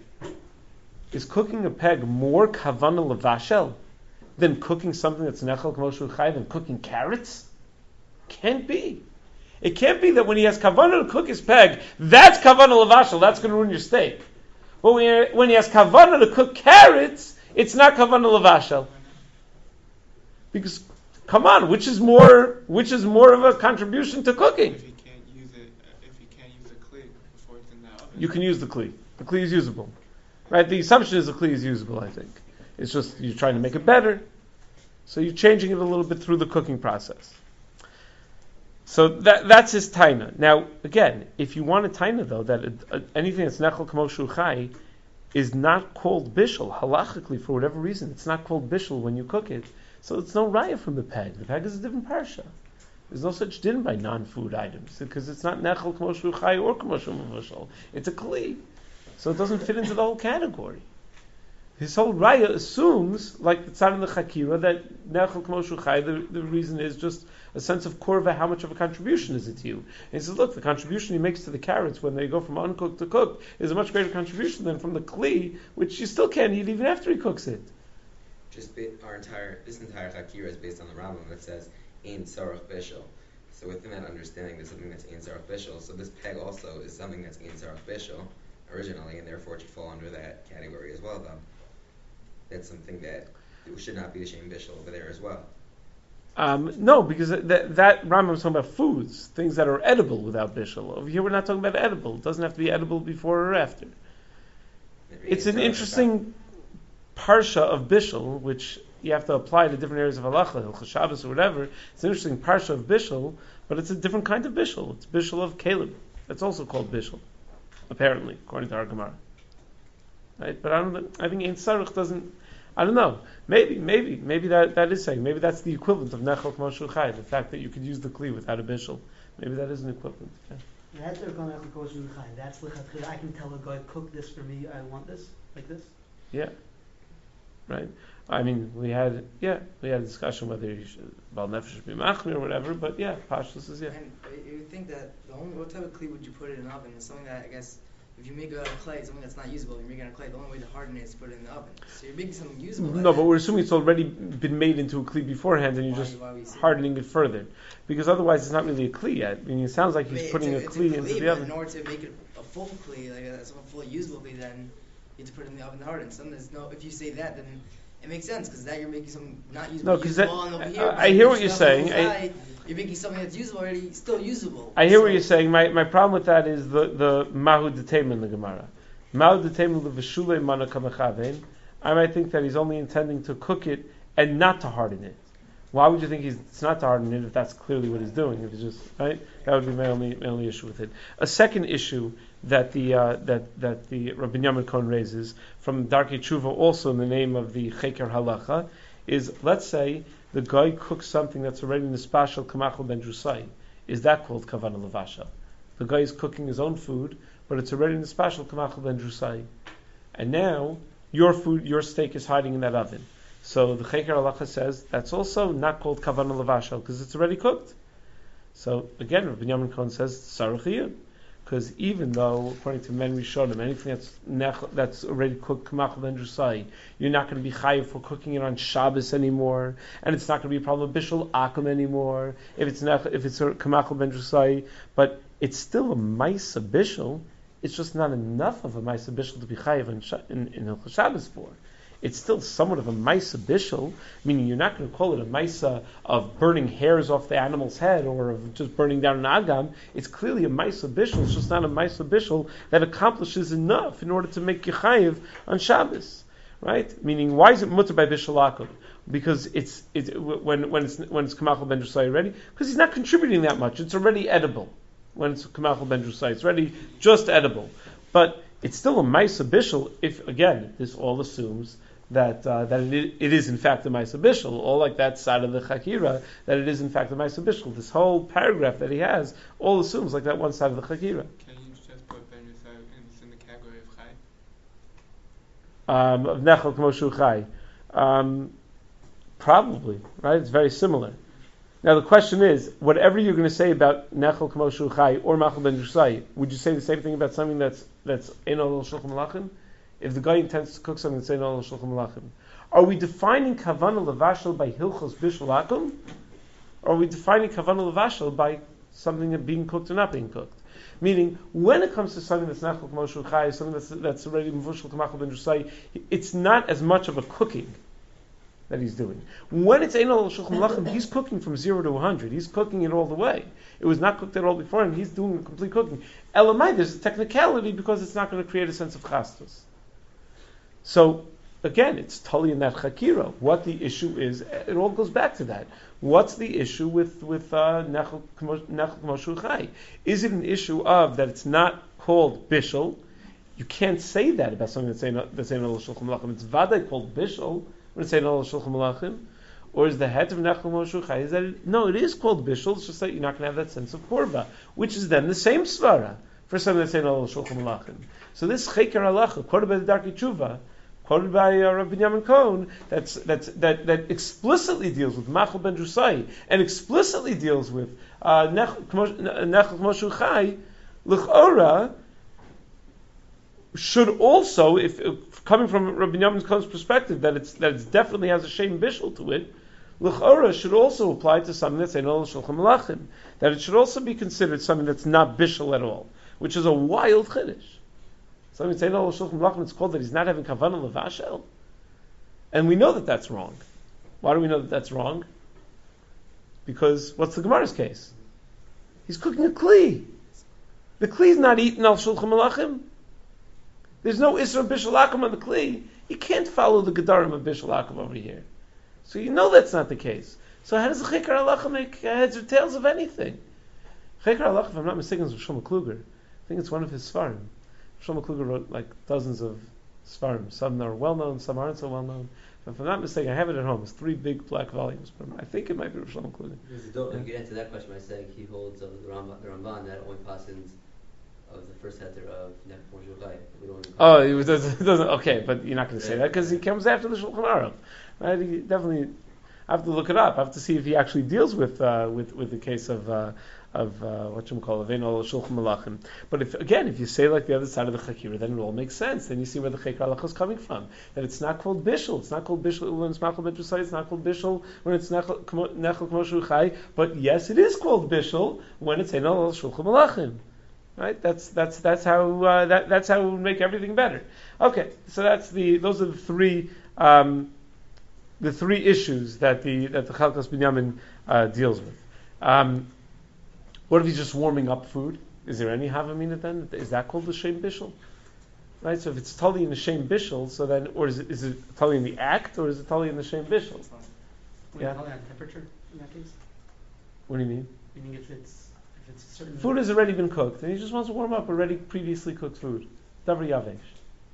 is cooking a peg more kavanah levashel than cooking something that's nechal k'mo shu chai, than cooking carrots? Can't be. It can't be that when he has kavanah to cook his peg, that's kavanah levashel, that's going to ruin your steak. But when, when he has kavanah to cook carrots, it's not kavanah levashel. Because, come on, which is more, which is more of a contribution to cooking? If he can't use it, if he you can use the kli. The kli is usable, right? The assumption is the kli is usable. I think it's just you're trying to make it better, so you're changing it a little bit through the cooking process. So that that's his taina. Now, again, if you want a taina though, that uh, anything that's nechel kamo shu chai is not called bishul halachically for whatever reason, it's not called bishul when you cook it. So it's no raya from the peg. The peg is a different parsha. There's no such din by non-food items because it's not nechel kamo shu chai or kamo shu mavashal. It's a kli, so it doesn't fit into the whole category. His whole raya assumes, like the tzad in the chakira, that nechel kamo shu chai. The, the reason is just a sense of korva, how much of a contribution is it to you? And he says, look, the contribution he makes to the carrots when they go from uncooked to cooked is a much greater contribution than from the kli, which you still can't eat even after he cooks it. Just ba- our entire, this entire Hakira is based on the Rambam that says, Ein Sarach Bishul. So within that understanding, there's something that's Ein Sarach Bishul. So this peg also is something that's Ein Sarach Bishul originally, and therefore it should fall under that category as well, though. That's something that it should not be the Shem Bishul over there as well. Um, no, because that, that Rambam is talking about foods, things that are edible without bishul. Over here we're not talking about edible. It doesn't have to be edible before or after. It's an interesting parsha of bishul, which you have to apply to different areas of halacha, Hilchos Shabbos or whatever. It's an interesting parsha of bishul, but it's a different kind of bishul. It's bishul of Caleb. That's also called bishul, apparently, according to our Gemara. Right? But I don't. I think Ein Sarach doesn't. I don't know. Maybe, maybe, maybe that, that is saying. Maybe that's the equivalent of nechel k'mo shu chai. The fact that you could use the kli without a bishul. Maybe that is an equivalent. Yeah. That's the nechel k'mo shu chai. That's lichatchila. I can tell a guy, cook this for me. I want this like this. Yeah. Right. I mean, we had yeah, we had a discussion whether you should bal nefesh should be machmir or whatever. But yeah, pashtus is yeah. And you would think that the only what type of kli would you put it in an oven is something that I guess. If you make it out of clay, something that's not usable, you're making it out of clay, the only way to harden it is to put it in the oven. So you're making something usable. No, but we're assuming it's already been made into a kli beforehand, and you're just hardening it further. Because otherwise, it's not really a kli yet. I mean, it sounds like he's I mean, putting a, a kli a into the oven. In order to make it a full kli, like a, a fully usable kli, then you have to put it in the oven to harden. So there's no. If you say that, then it makes sense because that you're making something not usable. No, because over here, I, I hear what you're saying. I, You're making something that's usable already, still usable. I hear so. what you're saying. My my problem with that is the the mahu detema in the Gemara. Mahu detema leveshule mana kamachavein. I might think that he's only intending to cook it and not to harden it. Why would you think he's it's not to harden it if that's clearly what he's doing? If it's just right, that would be my only my only issue with it. A second issue that the uh, that that the Rabbi Yamin Cohen raises from Darkei Tshuva, also in the name of the Cheker Halacha, is let's say the guy cooks something that's already in the spashal kamachal ben drusai. Is that called kavanah levasha? The guy is cooking his own food, but it's already in the spashal kamachal ben drusai. And now your food, your steak is hiding in that oven. So the Cheker Halacha says that's also not called kavanah levasha because it's already cooked. So again, Rabbi Yamin Cohen says sarachiyun. Because even though, according to Men Rishonim, anything that's nech, that's already cooked kamachal ben drusai, you're not going to be chayiv for cooking it on Shabbos anymore, and it's not going to be a problem of bishul akum anymore if it's nech, if it's kamachal ben drusai. But it's still a ma'isa bishul. It's just not enough of a ma'isa bishul to be chayiv in in, in Shabbos for. It's still somewhat of a ma'isa bishul, meaning you're not going to call it a ma'isa of burning hairs off the animal's head or of just burning down an agam. It's clearly a ma'isa bishul. It's just not a ma'isa bishul that accomplishes enough in order to make yechayiv on Shabbos, right? Meaning, why is it mutter by bishul akum? Because it's it's when when it's when it's kamachal ben drusai already, because he's not contributing that much. It's already edible when it's kamachal ben drusai. It's already just edible, but it's still a ma'isa bishul. If again, this all assumes that uh, that it, it is in fact a ma'isa bishul, all like that side of the chakira, that it is in fact a ma'isa bishul. This whole paragraph that he has all assumes like that one side of the chakira. Can you just put Ben Yisrael in the category of chai? Um, of nechel k'mo shu chai. Um, probably, right? It's very similar. Now the question is, whatever you're going to say about nechel k'mo shu chai or machal ben drusai, would you say the same thing about something that's that's ein ol shulchan malachim? If the guy intends to cook something that's ein ol shulchan malachim, are we defining kavanah levashel by hilchos bishul akum, or are we defining kavanah levashel by something that being cooked or not being cooked? Meaning, when it comes to something that's nechel k'mo shu chai, something that's that's already mevushel k'machal ben drusai, it's not as much of a cooking. that he's doing. When it's Ein Al Shulchan Malachim, he's cooking from zero to one hundred. He's cooking it all the way. It was not cooked at all before, and he's doing complete cooking. Elamai, there's a technicality because it's not going to create a sense of chastus. So, again, it's totally in that chakira. What the issue is, it all goes back to that. What's the issue with with nechel k'moshu chai? Is it an issue of that it's not called bishul? You can't say that about something that's saying that's saying al shulchan malachim. It's vaday called bishul when it's saying al shulchan malachim. Or is the head of nechel k'moshu chai? Is that it? No? It is called bishul. It's just that you're not going to have that sense of korba, which is then the same svara for something that's saying al shulchan malachim. So this cheker halacha, quoted by the Darkei Tshuva, quoted by uh, Rabbi Binyamin Cohen, that's, that's, that, that explicitly deals with Machal ben Drusai, and explicitly deals with uh, Nechel K'moshu Chai, L'chora, should also, if, if coming from Rabbi Binyamin Cohen's perspective, that it's that it definitely has a shem bishul to it, L'chora should also apply to something that's Ein Al Shulchan Malachim, that it should also be considered something that's not bishul at all, which is a wild chiddush. Something saying, "Oh, Shulchan Malachim," it's called that he's not having kavanah levashel, and we know that that's wrong. Why do we know that that's wrong? Because what's the Gemara's case? He's cooking a kli. The kli is not eaten al Shulchan Malachim. There's no isra bishul akum on the kli. You can't follow the gedarim of bishul akum over here. So you know that's not the case. So how does the chikar halacha make heads or tails of anything? Chikar halacha, if I'm not mistaken, is Shlomo Kluger. I think it's one of his svarim. Shlomo Kluger wrote like dozens of svarim. Some are well known, some aren't so well known. If I'm not mistaken, I have it at home. It's three big black volumes. But I think it might be Shlomo Kluger. Don't yeah. get into that question by saying he holds of the Ramban, the Ramban that only passes of the first heter of Nechel K'moshu Chai. Oh, he doesn't, doesn't. Okay, but you're not going to say that because he comes after the Shulchan Aruch. Right? He definitely. I have to look it up. I have to see if he actually deals with uh, with with the case of. Uh, of uh, what you call Avein Al Shulchan Malachim. But if again, if you say like the other side of the Chakira, then it all makes sense. Then you see where the Chekar Halacha is coming from. That it's not called Bishul. It's not called Bishul when it's Machal ben Drusai. It's not called Bishul when it's Nechel K'moshu Chai. But yes, it is called Bishul when it's Avein Al Shulchan Malachim. Right? That's that's that's how uh, that that's how we make everything better. Okay, so that's the those are the three um, the three issues that the that the Chalkas Binyamin uh, deals with. Um, What if he's just warming up food? Is there any havamina then? Is that called the shem bishul? Right. So if it's totally in the shem bishul, so then, or is it is it totally in the act, or is it totally in the shem bishul? Yeah. Totally on temperature in that case. What do you mean? Meaning if it's if it's a certain food has already been cooked, and he just wants to warm up already previously cooked food. Davar yavesh.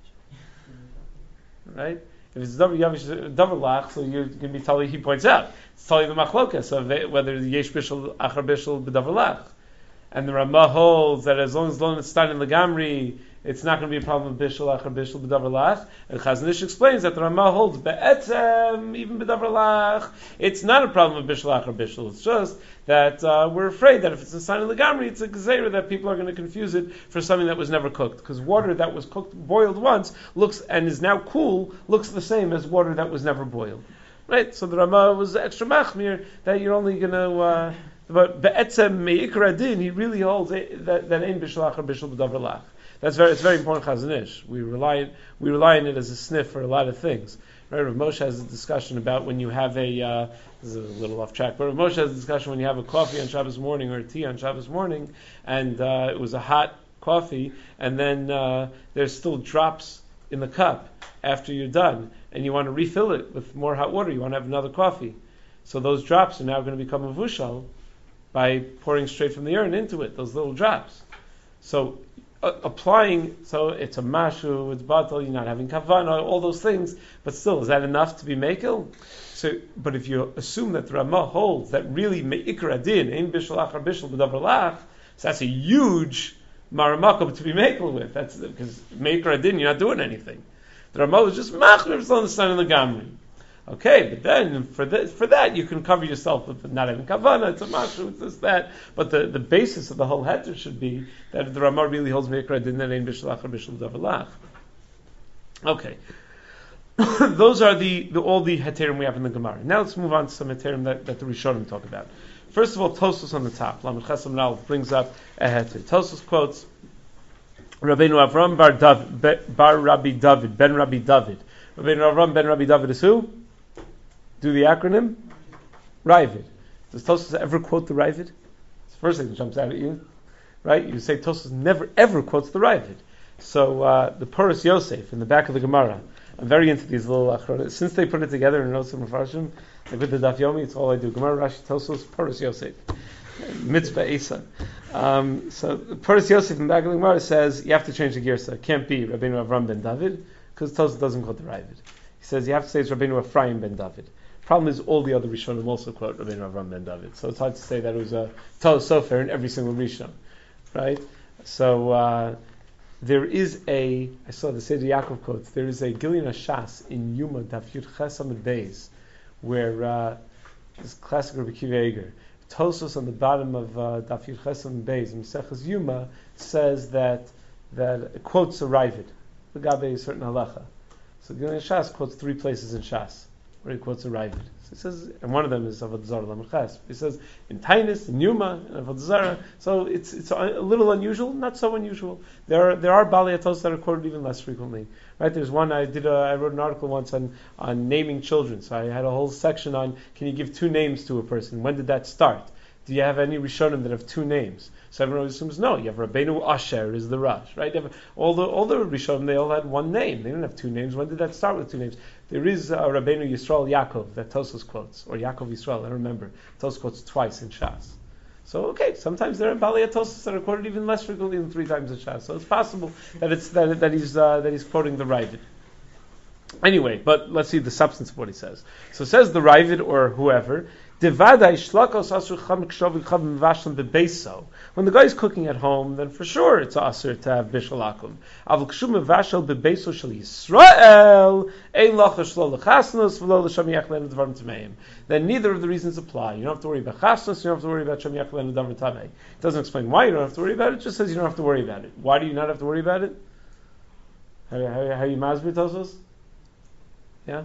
Right. If it's davar yavesh, davar lach, so you're going to be totally. He points out it's totally the machlokas of whether the yesh bishul achar bishul b'davar lach, and the Ramah holds that as long as lo nitztan in legamri, it's not going to be a problem with bishul achar bishul b'davar lach. And Chazon Ish explains that the Ramah holds be'etzem even b'davar lach, it's not a problem with bishul achar bishul. It's just that uh, we're afraid that if it's a sign of legamri, it's a gezeira that people are going to confuse it for something that was never cooked. Because water that was cooked, boiled once, looks and is now cool, looks the same as water that was never boiled. Right? So the Ramah was extra machmir that you're only going to. Uh, but be'etzem me'ikra din, he really holds it, that that ain't bishul achar bishul b'davar lach. That's very. It's very important. Chazon Ish. We rely we rely on it as a sniff for a lot of things. Right? Rav Moshe has a discussion about when you have a. Uh, this is a little off track, but Rav Moshe has a discussion when you have a coffee on Shabbos morning or a tea on Shabbos morning, and uh, it was a hot coffee, and then uh, there's still drops in the cup after you're done, and you want to refill it with more hot water. You want to have another coffee, so those drops are now going to become a vushal by pouring straight from the urn into it. Those little drops. So uh, applying, so it's a mashu, it's batal, you're not having kavana, all those things, but still, is that enough to be mekel? So, but if you assume that the Ramah holds that really me'ikra din, ein bishul achar bishul b'davar lach, so that's a huge maramakom to be mekel with. That's because me'ikra din, you're not doing anything. The Ramah is just machmir, it's on the sun and the gamri. Okay, but then for that, for that you can cover yourself with not having kavana, it's a mashu, it's this, that. But the, the basis of the whole heter should be that if the Ramah really holds me'ikra din, then ein bishul achar bishul b'davar lach. Okay. Those are the, the all the heterim we have in the Gemara. Now let's move on to some heterim that, that the Rishonim talk about. First of all, Tosfos on the top. Lamed Chesam Nal brings up a heter. Tosfos quotes Rabbeinu Avram bar, David, bar Rabbi David, ben Rabbi David. Rabbeinu Avram ben Rabbi David is who? Do the acronym? Ravid. Does Tosfos ever quote the Ravid? It's the first thing that jumps out at you, right? You say Tosfos never ever quotes the Ravid. So uh, the Puris Yosef in the back of the Gemara. I'm very into these little achronim. Since they put it together in Nosim Mefarshim, like with the Daf Yomi, it's all I do. Gemara, Rashi, Tosfos, Puris Yosef, Mitzvah Esa. Um, so the Puris Yosef in the back of the Gemara says you have to change the girsa. It can't be Rabbeinu Avram ben David because Tosfos doesn't quote the Ravid. He says you have to say it's Rabbeinu Ephraim ben David. Problem is, all the other Rishonim also quote Rabbeinu Avram ben David. So it's hard to say that it was a Torah Sofer in every single Rishon, right? So uh, there is a, I saw the Seder Yaakov quotes, there is a Gilyon Shas in Yuma, Daf Yud Ches Amud Beis, where uh, this classic Rabbi Akiva Eiger, Tosfos on the bottom of uh, Daf Yud Ches Amud Beis, Maseches Yuma, says that, that it quotes a Ravid, the Gabe is certain halacha. So Gilyon Shas quotes three places in Shas, where he quotes a Ravid. So he says, and one of them is Avodah Zarah Lamechas. He says in Tainus, in Yuma, and Avodah Zarah. So it's it's a little unusual, not so unusual. There are there are Balei Atos that are quoted even less frequently. Right? There's one I did. A, I wrote an article once on on naming children. So I had a whole section on can you give two names to a person? When did that start? Do you have any Rishonim that have two names? So everyone assumes no. You have Rabbeinu Asher is the Rosh, right? You have, all the all the Rishonim they all had one name. They didn't have two names. When did that start with two names? There is uh, Rabbeinu Yisrael Yaakov that Tosfos quotes, or Yaakov Yisrael. I don't remember. Tosfos quotes twice in Shas. So okay, sometimes there are Balei Tosfos that are quoted even less frequently than three times in Shas. So it's possible that it's that, that he's uh, that he's quoting the Ravid. Anyway, but let's see the substance of what he says. So says the Ravid or whoever. When the guy is cooking at home, then for sure it's asur to have bishul akum. Then neither of the reasons apply. You don't have to worry about chasnos, you don't have to worry about shamiach lenu davar tamei. It doesn't explain why you don't have to worry about it, it just says you don't have to worry about it. Why do you not have to worry about it? How, how, how you masbir Tosfos? Yeah?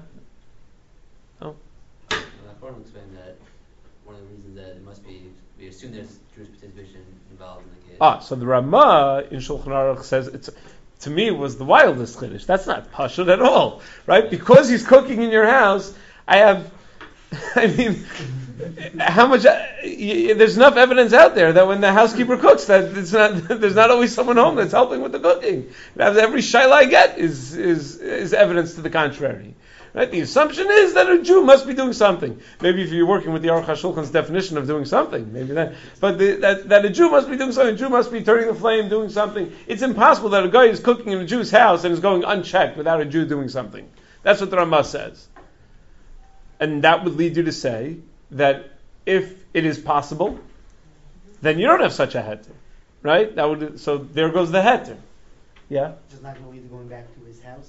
Oh? Well, I've explained that one of the reasons that it must be, we assume there's Jewish participation involved in the case. Ah, so the Ramah in Shulchan Aruch says, it's, to me, it was the wildest chiddush. That's not pashut at all, right? Because he's cooking in your house, I have, I mean, how much, uh, y- there's enough evidence out there that when the housekeeper cooks, that it's not, there's not always someone home that's helping with the cooking. Every shayla I get is, is, is evidence to the contrary. Right? The assumption is that a Jew must be doing something. Maybe if you're working with the Aruch HaShulchan's definition of doing something, maybe that. But the, that, that a Jew must be doing something. A Jew must be turning the flame, doing something. It's impossible that a guy is cooking in a Jew's house and is going unchecked without a Jew doing something. That's what the Ramah says. And that would lead you to say that if it is possible, then you don't have such a heter. Right? That would. So there goes the heter. Yeah? Just not going to be going back to his house.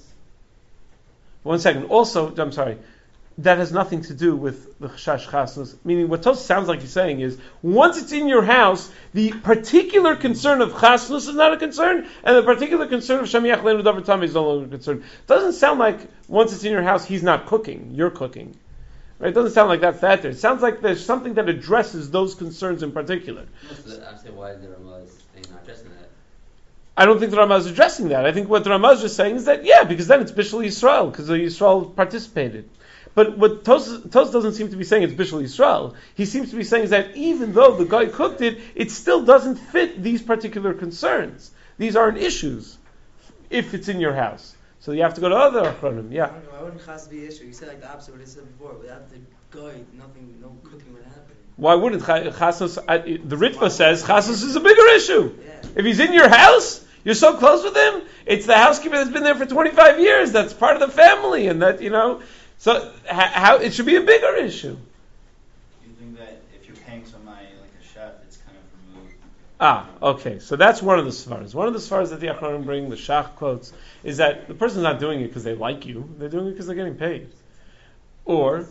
One second. Also, I'm sorry, that has nothing to do with the chashash chasnos. Meaning, what Tosfos sounds like he's saying is, once it's in your house, the particular concern of chasnos is not a concern, and the particular concern of shamiach lenu davar tamei is no longer a concern. It doesn't sound like once it's in your house, he's not cooking, you're cooking. Right? It doesn't sound like that's that there. It sounds like there's something that addresses those concerns in particular. I'm saying why the Ramah is not addressing that. I don't think the Ramah is addressing that. I think what the Ramah is just saying is that, yeah, because then it's Bishul Yisrael, because the Yisrael participated. But what Tosfos doesn't seem to be saying it's Bishul Yisrael. He seems to be saying is that even though the guy cooked it, it still doesn't fit these particular concerns. These aren't issues if it's in your house. So you have to go to other Achronim, yeah. Why wouldn't chas be an issue? You said like the opposite of what I said before. Without the guy, nothing, no cooking would happen. Why wouldn't chasnos? The Ritva says chasnos is a bigger issue. Yeah. If he's in your house, you're so close with him. It's the housekeeper that's been there for twenty-five years. That's part of the family, and that you know. So how it should be a bigger issue. You think that if you're paying somebody like a chef, it's kind of removed? Ah, okay. So that's one of the svaras. One of the svaras that the Achronim bring, the Shach quotes, is that the person's not doing it because they like you. They're doing it because they're getting paid. Or.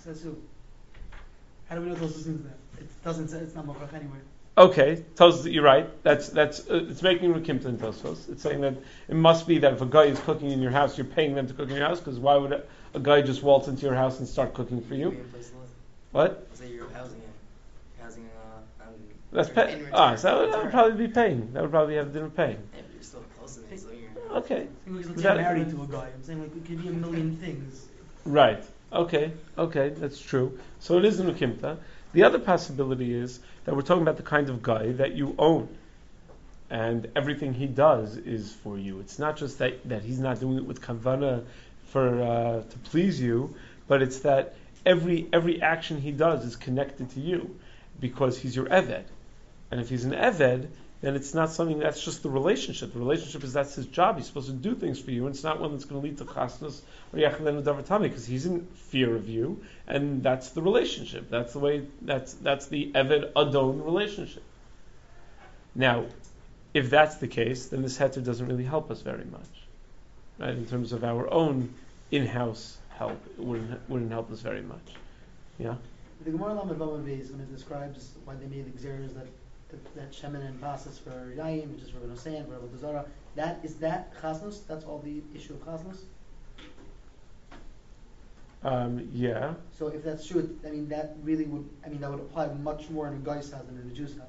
How do we know those things that it doesn't say it's not Mokrach anywhere? Okay, Tosfos, you're right. That's that's uh, it's making Rekimta in Tosfos. It's saying that it must be that if a guy is cooking in your house, you're paying them to cook in your house. Because why would a, a guy just waltz into your house and start cooking for you? What? Say you're housing him, housing. Uh, um, That's in pay. return- Ah, so that would, that return. would probably be paying. That would probably have to do with paying. Yeah, but you're still close to me, so you're. Okay. Let's Is say that- married to a guy. I'm saying like it could be a million things. Right. Okay, okay, that's true. So it is an ukimta. The other possibility is that we're talking about the kind of guy that you own, and everything he does is for you. It's not just that, that he's not doing it with kavana for uh, to please you, but it's that every every action he does is connected to you because he's your eved. And if he's an eved, then it's not something that's just the relationship. The relationship is that's his job. He's supposed to do things for you, and it's not one that's going to lead to chasnas or yachalenu davar tamei because he's in fear of you, and that's the relationship. That's the way. That's that's the eved adon relationship. Now, if that's the case, then this heter doesn't really help us very much, right? In terms of our own in-house help, it wouldn't wouldn't help us very much. Yeah. The Gemara Lamed Vav Beis, when it describes why they made the gzeras that that shemen and basas for yayin, which is for Ganosan, for Avodah Zarah, that is that chasnus. That's all the issue of chasnus. Um, yeah. So if that's true, I mean that really would, I mean that would apply much more in a guy's house than in a Jew's house.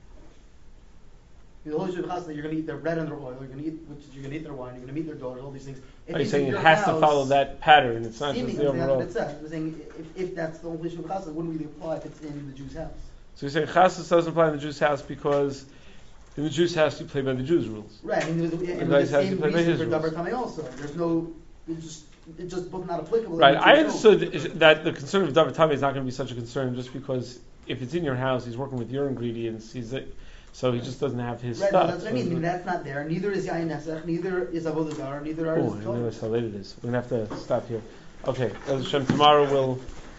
The whole issue of chasna, you're going to eat their bread and their oil, you're going to eat, which is, you're going to eat their wine, you're going to meet their daughters, all these things. If Are you it's saying in it your has to house, follow that pattern? It's not just seemingly, the overall. that's what it says. I'm saying if, if that's the only issue of chasna, it wouldn't really apply if it's in the Jew's house. So you're saying chasnas doesn't apply in the Jew's house because in the Jew's house you play by the Jew's rules. Right, and it was, it The was guy's the house you same play by reason his for rules. davar tamei also. There's no, it's just, it's just both not applicable. Right. It's I no- understood is- that the concern of davar tamei is not going to be such a concern just because if it's in your house, he's working with your ingredients. He's a, so he just doesn't have his Right, stuff. no, that's what I mean. I mean, that's not there. Neither is yayin nesach. Neither is avodah zarah. Neither are Oh, I is didn't Torah. realize how late it is. We're gonna have to stop here. Okay, Bez Hashem, tomorrow we'll.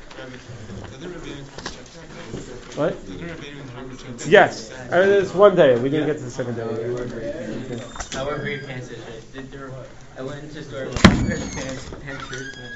What? Yes, uh, it's one day. We didn't get to the second day. I wear great pants yesterday. Did there- I went into the store, pants, pants, pants, shirts, and